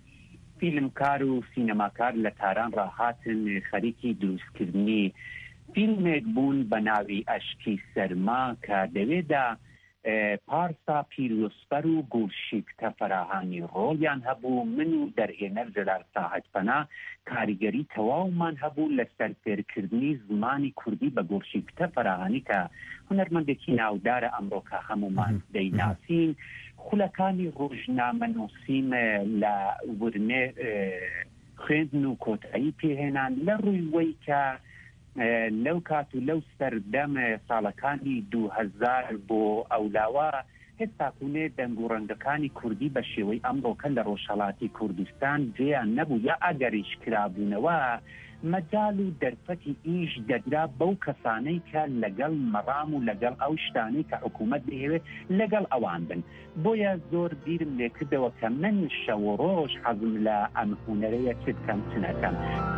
S5: فیلمکار و سینەماکار لە تاران ڕاهاتن خەریکی دروستکردنی فیلمێک بوون بە ناوی ئەشکی سەرما کە دەوێدا پارسا پیرۆسپەر و گورشیکتە فەراهانی ڕۆڵیان هەبوو من و دەرهێنەر جەلال ساحەت پەنا کاریگەری تەواومان هەبوو لە سەرفێرکردنی زمانی کوردی بە گورشیکتە فەراهانی کە هونەرمەندێکی ناودارە ئەمڕۆکە هەمومان دەیناسین خولەکانی ڕۆژنامە نووسین لە ورنێ خوێندن و کۆتایی پێهێنان لە ڕووی وەی کە لەو کات و لەو سەردەم ساڵەکانی دوو هەزار بۆ ئەولاوە هێستاکوونێ دەنگ و ڕەنگەکانی کوردی بە شێوەی ئەمڕۆکە لە ڕۆژهەڵاتی کوردستان جێیان نەبوو یا ئەگەریش کرابوونەوە مەجال و دەرفەتی ئیش دەدرا بەو کەسانەی کە لەگەڵ مەڕام و لەگەڵ ئەو شتانەی کە حکوومەت دەهێوێت لەگەڵ ئەوان بن بۆیە زۆر بیرم لێ کردەوە کە من شەو ڕۆژ حەزم لە ئەم هونەرەیە چ بکەم چ نەکەم.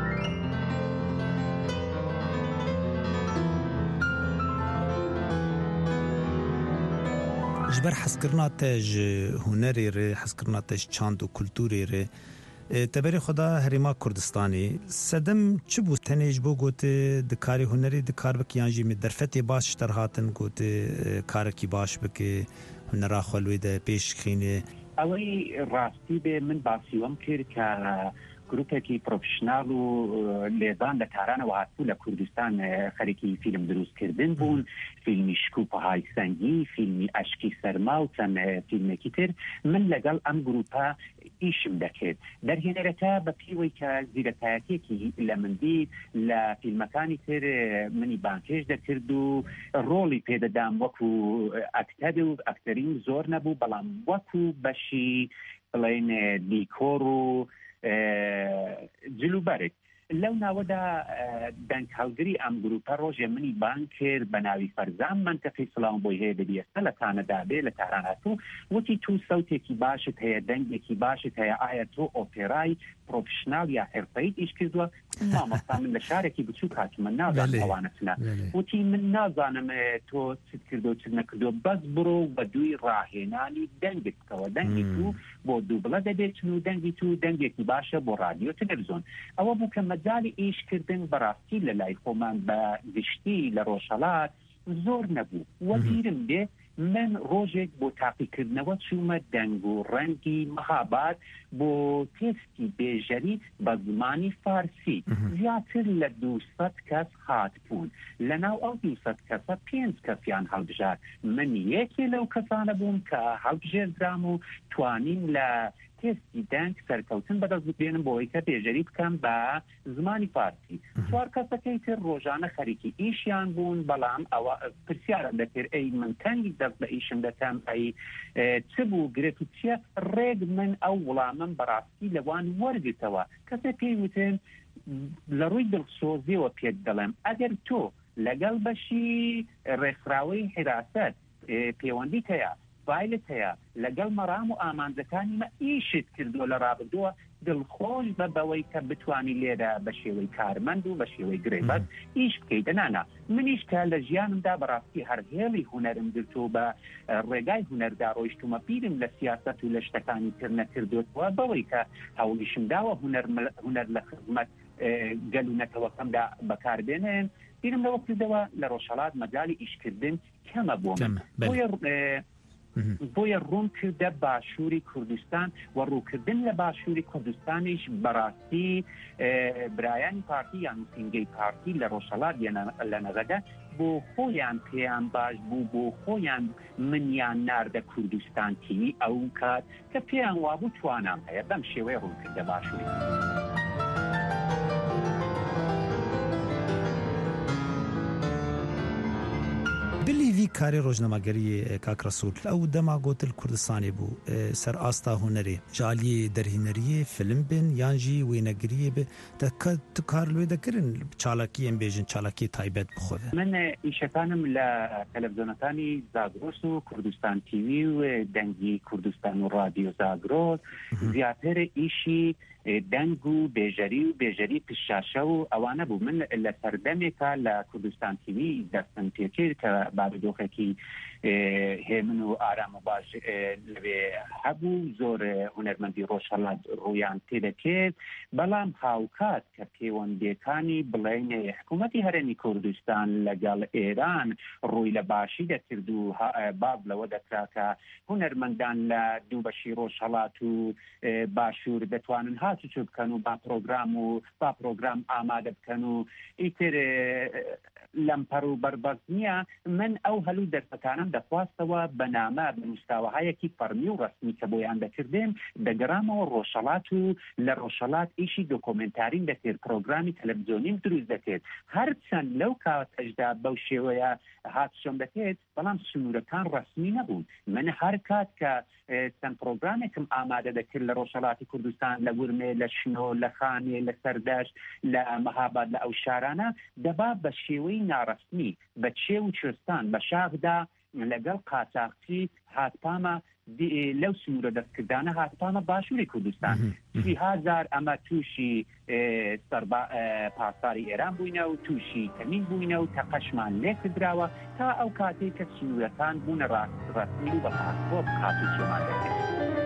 S17: جبر حسکرنا تاج هنری ره حسکرنا تاج چاند و کلتوری ره تبری خدا هریما کردستانی سدم چه بو تنیج بو گوته دکاری هنری دکار بکیانجی می درفتی باش ترهاتن گوته کارکی باش بکی هنرا خلوی ده پیش خینه
S5: اوی راستی به من باسیوم کرد که گروپێکی پرۆفشنال و لێدان لە تارانەوە هاتبوو لە کوردستان خەریکی فیلم دروستکردن بوون فیلمی شکوپەهای سەنگی فیلمی ئەشکی سەرما و چەند فیلمێکی تر من لەگەڵ ئەم گروپە ئیشم دەکرد دەرهێنەرەکە بە پێوەی کە زیرەتایەتێکی لە مندی لە فیلمەکانی تر منی بانکێش دەکرد و ڕۆڵی پێدەدام وەکو ئەکتەر و ئەکتەرین زۆر نەبوو بەڵام وەکو بەشی بڵێن دیکۆر و جلوبەرێک لەو ناوەدا دەنگ هەڵگری ئەم گروپە ڕۆژێ منی بان کرد بە ناوی فەرزان منتەقەی سڵاوم بۆی هەیە دەبی ئێستا لە کانەدا بێ لە تاران هاتوو وتی تو سەوتێکی باشت هەیە دەنگێکی باشت هەیە ئایا تۆ ئۆپێرای پرۆفشنال یا حرفەیت ئیش کردووە مامۆستا من لە شارێکی بچوو کاتمە نازانم ئەوانە چنە وتی من نازانم تۆ چت کردو چت نەکردو بەس بڕۆ بە دووی ڕاهێنانی دەنگت بکەوە دەنگی تو بۆ دووبڵە دەبێت چن و دەنگی تو دەنگێکی باشە بۆ رادیۆ تەلەڤیزۆن ئەوە بوو کە مەجالی ئیشکردن بەڕاستی لە لای خۆمان بە گشتی لە ڕۆژهەڵات زۆر نەبوو وە بیرم دێ من ڕۆژێک بۆ تاقیکردنەوە چوومە دەنگ و ڕەنگی مەخابات بۆ تێستی بێژەری بە زمانی فارسی زیاتر لە دووسەد کەس هاتبوون لەناو ئەو دووسەد کەسە پێنج کەسیان هەڵبژار من یەکێ لەو کەسانە بووم کە هەڵبژێردرام و توانیم لە تێستی دەنگ سەرکەوتن بەدەست بێنم بۆی کە بێژەری بکەم بە زمانی فارسی چوار کەسەکەی تر ڕۆژانە خەریکی ئیشیان بوون بەڵام ئەوە پرسیارە دەکرد ئەی من تەنگی دەست بە ئیشم دەکەم ئەی چ بوو گرێت و چیە ڕێگ من ئەو وڵامم بەڕاستی لەوان وەرگتەوە کەسە پێی وتن لە ڕووی دڵسۆزیەوە پێت دەڵێم ئەگەر تۆ لەگەڵ بەشی ڕێکخراوەی حراست پەیوەندیت هەیە فایلت هەیە لەگەڵ مەرام و ئامانجەکانی مە ئیشت کردووە لە ڕابردووە دڵخۆش بە بەوەی کە بتوانی لێرە بە شێوەی کارمەند و بە شێوەی گرێبەت ئیش بکەیت نانا منیش کە لە ژیانمدا بەڕاستی هەرهێڵی هونەرم گرتو بە ڕێگای هونەردا ڕۆیشتومە پیرم لە سیاست و لە شتەکانی تر نەکردوتەوە بەوەی کە هەوڵیشم داوە هونەر لە خزمەت گەل و نەتەوەکەمدا بەکاربێنێن پیرم لەوە کردەوە لە ڕۆژهەڵات مەجای ئیشکردن کەمە بۆ من بۆیە ڕوون کردە باشووری کوردستان و ڕووکردن لە باشووری کوردستانیش بەڕاستی برایانی پارتی یان سینگەی پارتی لە ڕۆژهەڵات لە نەغەدا بۆ خۆیان پێیان باش بوو بۆ خۆیان منیان ناردە کوردستان تیوی ئەو کات کە پێیان وابوو توانام هەیە بەم شێوەیە ڕووکردە باشووری.
S17: بلیوی کاری ڕۆژنەماگەری کاک ڕەسوول ئەو دەما گوتل کوردستانی بوو سەر ئاستا هونەرێ جالی دەرهینەریە فیلم بن یانجی وێنەگریە بێ تو کار لێ دەکردن چالاکی ئەم بێژن چالاکی تایبەت بخۆێ
S5: من ئیشەکانم لە تەلەڤیزۆنەکانی زاگرۆس و کوردستان تیوی و دەنگی کوردستان و رادیۆ زاگرۆس زیاتر ئیشی دەنگ و بێژەری و بێژەری پشاشە و ئەوانە بوو من لە سەردەمێکە لە کوردستان تیوی دەستم پێکرد کە بارودۆخێکی هێمن و ئارام و باش لەوێ هەبوو زۆر هونەرمەندی ڕۆژهەڵات ڕوویان تێدەکرد بەڵام هاوکات کە پەیوەندیەکانی بڵێن حکوومەتی هەرێمی کوردستان لەگەڵ ئێران ڕووی لە باشی دەکرد و باب لەوە دەکرا کە هونەرمەندان لە دوو بەشی ڕۆژهەڵات و باشوور دەتوانن هاتوچۆ بکەن و با پرۆگرام و با پرۆگرام ئامادە بکەن و ئیتر لەمپەر و بەربەز نییە من ئەو هەلوو دەرفەکانم دەخواستەوە بەنامە بە مستاوەهایەکی فەرمی و ڕسمی کە بۆیان دەکردێن دەگەڕامەوە ڕۆژهەڵات و لە ڕۆژهەڵات ئیشی دۆکۆمنتارین دەکرد پرۆگرامی تەلەڤیزۆنیم دروست دەکرد هەرچەند لەو کاتەشدا بەو شێوەیە هاتشۆم دەکرد بەڵام سنوورەکان ڕسمی نەبوون من هەر کات کە چەند پرۆگرامێکم ئامادە دەکرد لە ڕۆژهەڵاتی کوردستان لە ورمێ لە شنۆ لە خانێ لە سەردەشت لە مەهاباد لە ئەو شارانە دەبا بە شێوەی ناڕسمی بە چێ و چێستان بە شاخدا لەگەڵ قاچاقچی هاتپامە لەو سنوورە دەستکردانە هاتپامە باشووری کوردستان سی هزار ئەمە تووشی پاساری ئێران بووینە و تووشی تەمین بووینە و تەقەشمان لێ کردراوە تا ئەو کاتێک کە سنوورەکان بوونە ڕسمی و بە پاسپۆرت هاتوچۆمان دەکرد.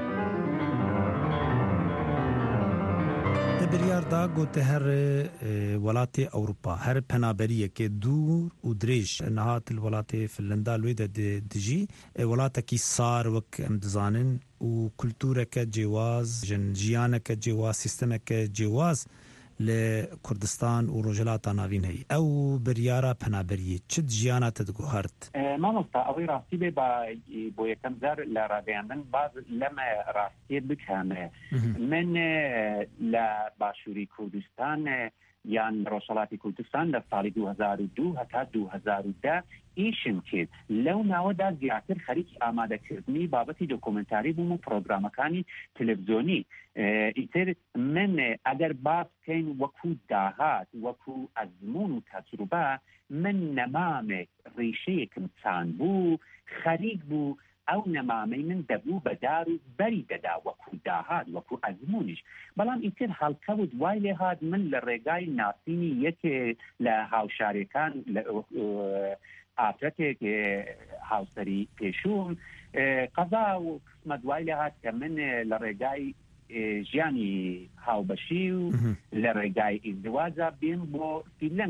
S17: بریاردا گوته هر ولات اوروپا هر پنابریه که دور و دريج نهات الولات فنلندا لويدا دجي ولات کی صار وک امدزانن و کلتوره که جواز جن جیانه که جواز سیستمه که جواز لكردستان و رجلات ناوین هی او بریارا پنابریه چه جیانه تدگو هرد
S5: مامۆستا ئەوەی راستی بێ بۆ یەکەم جار لە ڕاگەیاندن باز لەمە ڕاستیت بکەمێ من لە باشووری کوردستان یان ڕۆژهەڵاتی کوردستان لە ساڵی دو هەزار و دو هەتا دو هەزار و دە ئیشم کرد لەو ناوەدا زیاتر خەریکی ئامادەکردنی بابەتی دۆکۆمنتاری بووم و پرۆگرامەکانی تەلەڤیزۆنی ئیتر من ئەگەر باس بکەین وەکو داهات وەکو ئەزمون و تەجروبە من نەمامێک ڕیشەیەکم چاند بوو خەریک بوو ئەو نەمامەی من دەبوو بەدار و بەری دەدا وەکو داهات وەکو ئەزمونیش بەڵام ئیتر هەڵکەوت وای لێ هات من لە ڕێگای ناسینی یەکێ لە هاوشارەکان ئافرەتێک هاوسەری پێشوم قەزا و قسمەت وای لێ هات کە من لە ڕێگای ژیانی هاوبەشی و لە ڕێگای ئیزدواجە بێن بۆ فینلەندا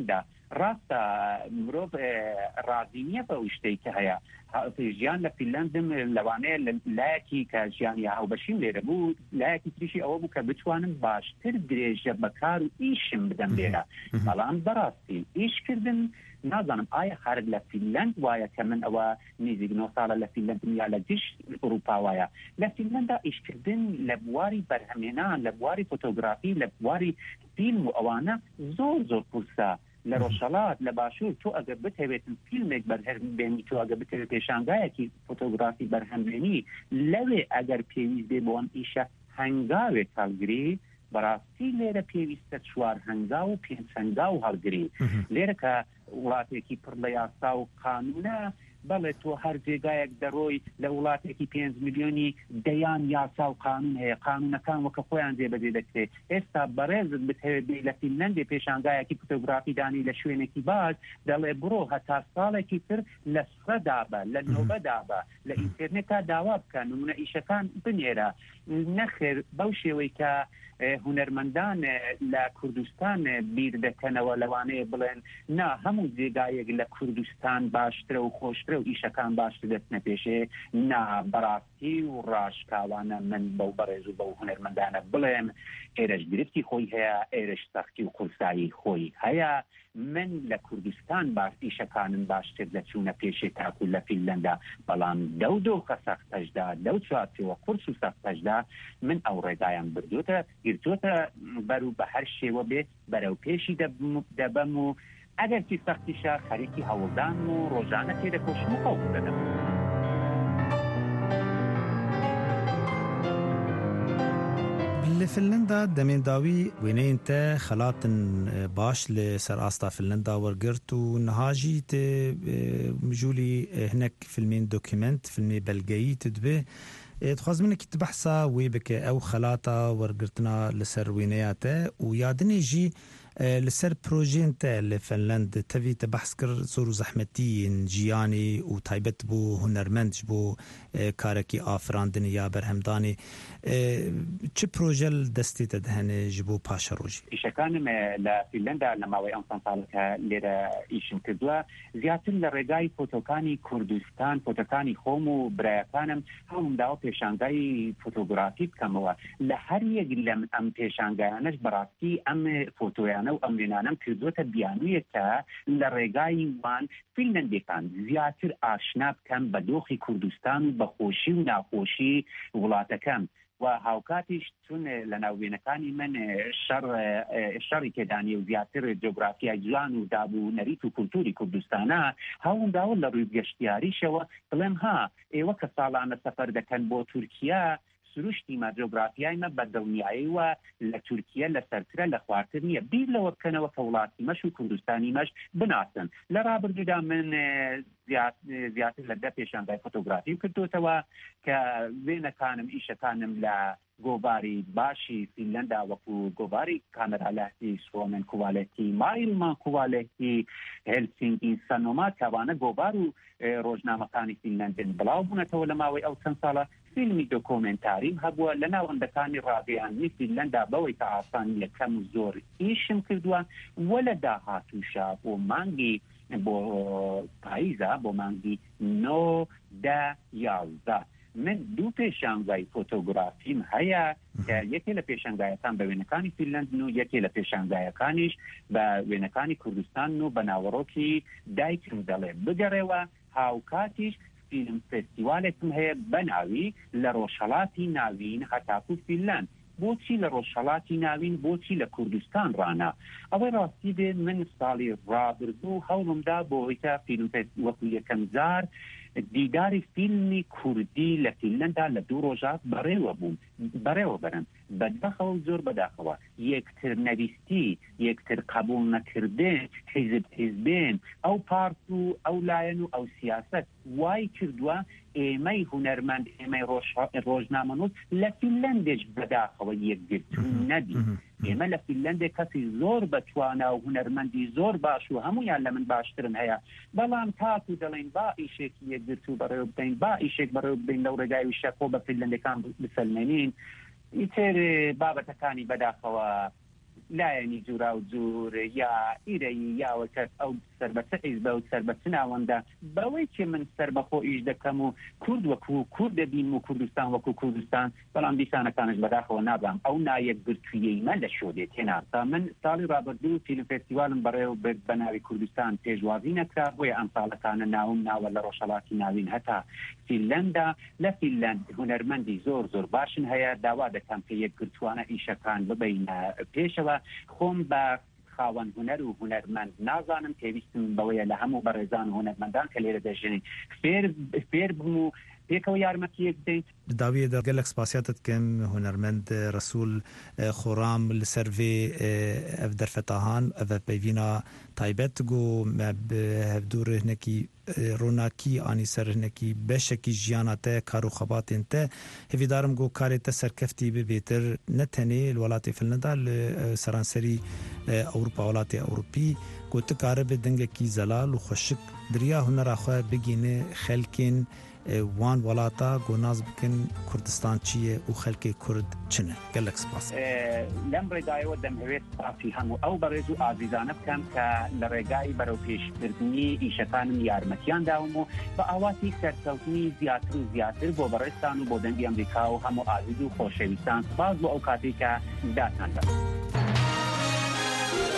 S5: ڕاستە مرۆڤ ڕازی نییە بە شتێک کە هەیە ژیان لە فینلەندم لەوانەیە لایەکی کە ژیانی هاوبەشیم لێرە بوو لایەکی تریشی ئەوە بوو کە بتوانم باشتر درێژە بەکار و ئیشم بدەم لێرە بەڵام بەڕاستی ئیشکردن نازانم ئایا خارج لە فینلەند وایە کە من ئەوە نزیک نۆ ساڵە لە فینلەندم یا لە گشت ئوروپا وایە لە فینلەندا ئیشکردن لە بواری بەرهەمهێنان لە بواری فۆتۆگرافی لە بواری فیلم و ئەوانە زۆر زۆر قورسە لە ڕۆژهەڵات لە باشوور تۆ ئەگەر بتەوێتن فیلمێک بەرهەمبێنی تۆ ئەگەر بتەوێت پێشانگایەکی فۆتۆگرافی بەرهەمبێنی لەوێ ئەگەر پێویست بێ بۆ ئەم ئیشە هەنگاوێک هەڵگری بەڕاستی لێرە پێویستە چوار هەنگاو و پێنج هەنگاو هەڵگری لێرە کە وڵاتێکی پڕ لە یاسا و قانونە بەڵێ تۆ هەر جێگایەک دەڕۆی لە وڵاتێکی پێنج میلیۆنی دەیان یاسا و قانون هەیە قانونەکان وەکە خۆیان جێبەجێ دەکرێت ئێستا بەڕێزت بتەوێت بێ لە فینلەندێ پێشانگایەکی فۆتۆگرافی دانی لە شوێنێکی باش دەڵێ بڕۆ هەتا ساڵێکی تر لە سڕەدا بە لە نۆبەدا بە لە ئینتەرنێتتا داوا بکە نمونە ئیشەکان بنێرە نەخێر بەو شێوەی کە هونەرمەندان لە کوردستان بیر دەکەنەوە لەوانەیە بڵێن نا هەموو جێگایەک لە کوردستان باشترە و خۆشترە و ئیشەکان باشتر دەستنە پێشێ نا بەڕاستی و ڕاشکاوانە من بەو بەڕێز و بەو هونەرمەندانە بڵێم ئێرەش گرفتی خۆی هەیە ئێرەش سەختی و قورسایی خۆی هەیە من لە کوردستان باش ئیشەکانم باشتر دەچوونە پێشێ تاکو لە فینلەندا بەڵام دەو دۆخە سەختەشدا دەو چوارچێوە قورس و سەختەشدا من ئەو ڕێگایان بردوتە گرتوتە بەرو بە هەر شێوە بێت بەرەو پێشی دەبەم و ئەگەر چی سەختیشە خەریکی هەوڵدان و ڕۆژانە تێدەکۆشم و قەوت دەدەم.
S17: لە فنلندا دەمێنداوی وێنەیەن تە خەلاتن باش لە سەر ئاستا فنلندا وەرگرت و نەهاژی تێ مژولی هەنێک فیلمین دۆکیمنت فیلمی بەلگەیی تدبێ دخوازمنێکی تبەحسا وێ بکە ئەو خەلاتە وەرگرتنا لەسەر وێنەیە تە و یادنێژی لەسەر پرۆژێن تە لە فنلند تەوی تە بەحس کرد زۆر و زەحمەتیین ژیانی و تایبەت بوو هونەرمەند بۆ کارێکی ئافراندنی یا بەرهەمدانی چ پرۆژە دەستێتە دەهێنێ ji بۆ پاشە ڕۆژی
S5: ئیشەکانم لە فینلەندا لە ماوەی ئەم چەند ساڵێکە لێرە ئیشم کردووە زیاتر لە ڕێگای فۆتۆکانی کوردستان فۆتۆکانی خۆم و برایەکانم هەمومداوە پێشانگای فۆتۆگرافی بکەمەوە لە هەر یەک لەم ئەم پێشانگایانەش بەڕاستی ئەم فۆتۆیانە و ئەم وێنانەم کردوتە بیانوویەکە لە ڕێگای وان فینلەندێکان زیاتر ئاشنا بکەم بە دۆخی کوردستان و بەخۆشی و ناخۆشی وڵاتەکەم و هاوکاتیش چون لە ناوێنەکانی من شەڕی تێدانی و زیاتر جۆگرافیای جوان و دابوو نەریت و کولتوری کوردستانە هەوڵداوە لە ڕووی گەشتیاریشەوە بڵێم ها ئێوە کە ساڵانە سەفەر دەکەن بۆ تورکیا سروشتی ما جۆگرافیایمە بە دڵنیاییوە لە تورکیا لە سەرترە لە خواردتر نییە بیر لەوە بکەنەوە کە وڵاتی مەش و کوردستانی مەش بناسن لە ڕابردوودا من زیاتر لە دە پێشانگای فۆتۆگرافی کردوتەوە کە وێنەکانم ئیشەکانم لە گۆباری باشی فینلەندا وەکو گۆباری کامەرالەتی سۆمن کوواڵەتی مایلمان کوواڵەتی هێلسینکی سەنۆما کەوانە گۆبار و ڕۆژنامەکانی فینلەندن بڵاو بوونەتەوە لە ماوەی ئەو چەند ساڵە فیلمی دۆکۆمنتاریم هەبووە لە ناوەندەکانی ڕادیۆیی فینلەندا بەوەی کە ئاسانی یەکەم زۆر ئیشم کردووە وە لە داهاتووشە بۆ مانگی بۆ پاییزە بۆ مانگی نۆ دە یازدە من دوو پێشانگای فۆتۆگرافیم هەیە کە یەکێ لە پێشانگایەکان بە وێنەکانی فینلەند و یەکێ لە پێشانگایەکانیش بە وێنەکانی کوردستان و بە ناوەڕۆکی دایکم دەڵێ بگەڕێەوە هاوکاتیش فیلم فستیوالێکم هەیە بەناوی لە ڕۆژهەڵاتی ناوین هەتاکو فینلەند بۆچی لە ڕۆژهەڵاتی ناوین بۆچی لە کوردستان ڕانا ئەوەی ڕاستی دێ من ساڵی ڕابردوو هەوڵمدا بۆ هۆیتا فیلم وەکو یەکەم جار دیداری فیلمی کوردی لە فینلەندا لە دوو ڕۆژات بەڕێوە بووم بەڕێوە بەرن بەداخەوە زۆر بەداخەوە یەکتر نەویستی یەکتر قبول نەکردن حیزب حیزبێن ئەو پارت و ئەو لایەن و ئەو سیاست وای کردووە ئێمەی هونەرمەند ئێمەی ڕۆژنامەنووس لە فینلەندێش بەداخەوە یەکگرتوون نەبی ئێمە لە فینلەندێک کەسی زۆر بەتوانە و هونەرمەندی زۆر باش و هەمویان لە من باشترن هەیە بەڵام تاکو دەڵێن با ئیشێکی یەکگرت و بەڕێوە بدەین با ئیشێک بەڕێوە بدەین لەو ڕێگای وشە خۆ بە فینلەندەکان بسەلمێنین ئیتر بابەتەکانی بەداخەوە لایەنی جوورا و جوور یا ئیرەی یاوە کەس ئەو سەربەچە ئیز بە و سەربەچ ناوەندە بەوەی کە من سەربەخۆ ئیش دەکەم و کورد وەکو کورد دەبین و کوردستان وەکو کوردستان بەڵام دیسانەکانش بەداخەوە نابام ئەو نایەکگرتوویەیمە لە شۆدێت هێناسا من ساڵی ڕابردوو فیلم فێستیڤالم بەڕێوە بە ناوی کوردستان پێشوازی نەکرا بۆیە ئەم ساڵەکانە ناوم ناوە لە ڕۆژهەڵاتی ناوین هەتا فینلەندا لە فینلەند هونەرمەندی زۆر زۆر باشن هەیە داوا دەکەم کە یەکگرتووانە ئیشەکان ببینە پێشەوە خۆم بە خاوەن هونەر و هونەرمەند نازانم پێویستم بەوەیە لە هەموو بەڕێزان و هونەرمەندان کە لێرە دەژێنین فێر بم و پێکەوە یارمەتیەک بدەیت
S17: داویێدا gelek spasiyatت kim hunermend Resul Xoram li ser vê ev derfetahan ev peyvîna taybet got me bi hevdûr hinekî ronakî anî ser hinekî beşekî jiyana te kar û xebatên te hevîdarim got karê te serkeftî bibêtir ne tenê li welatê Finlanda li seranserî Ewropa welatê Ewropî got tu karibe dingekî zelal û xweşik diriya hunera xwe bigîne xelkên وان ولاتا گوناز بکن کردستان چیه و خلک کرد چنه گلک سپاس
S5: لم ڕێگایەوە دەمەوێت سپاسی هەموو ئەو بەڕێز و ئازیزانە بکەم کە لە ڕێگای بەرەو پێشکردنی ئیشەکانم یارمەتیان داوم و بە ئاواتی سەرکەوتنی زیاتر و زیاتر بۆ بەڕێستان و بۆ دەنگی ئەمریکا و هەموو ئازیز و خۆشەویستان سپاس بۆ ئەو کاتێک کە داتان دەم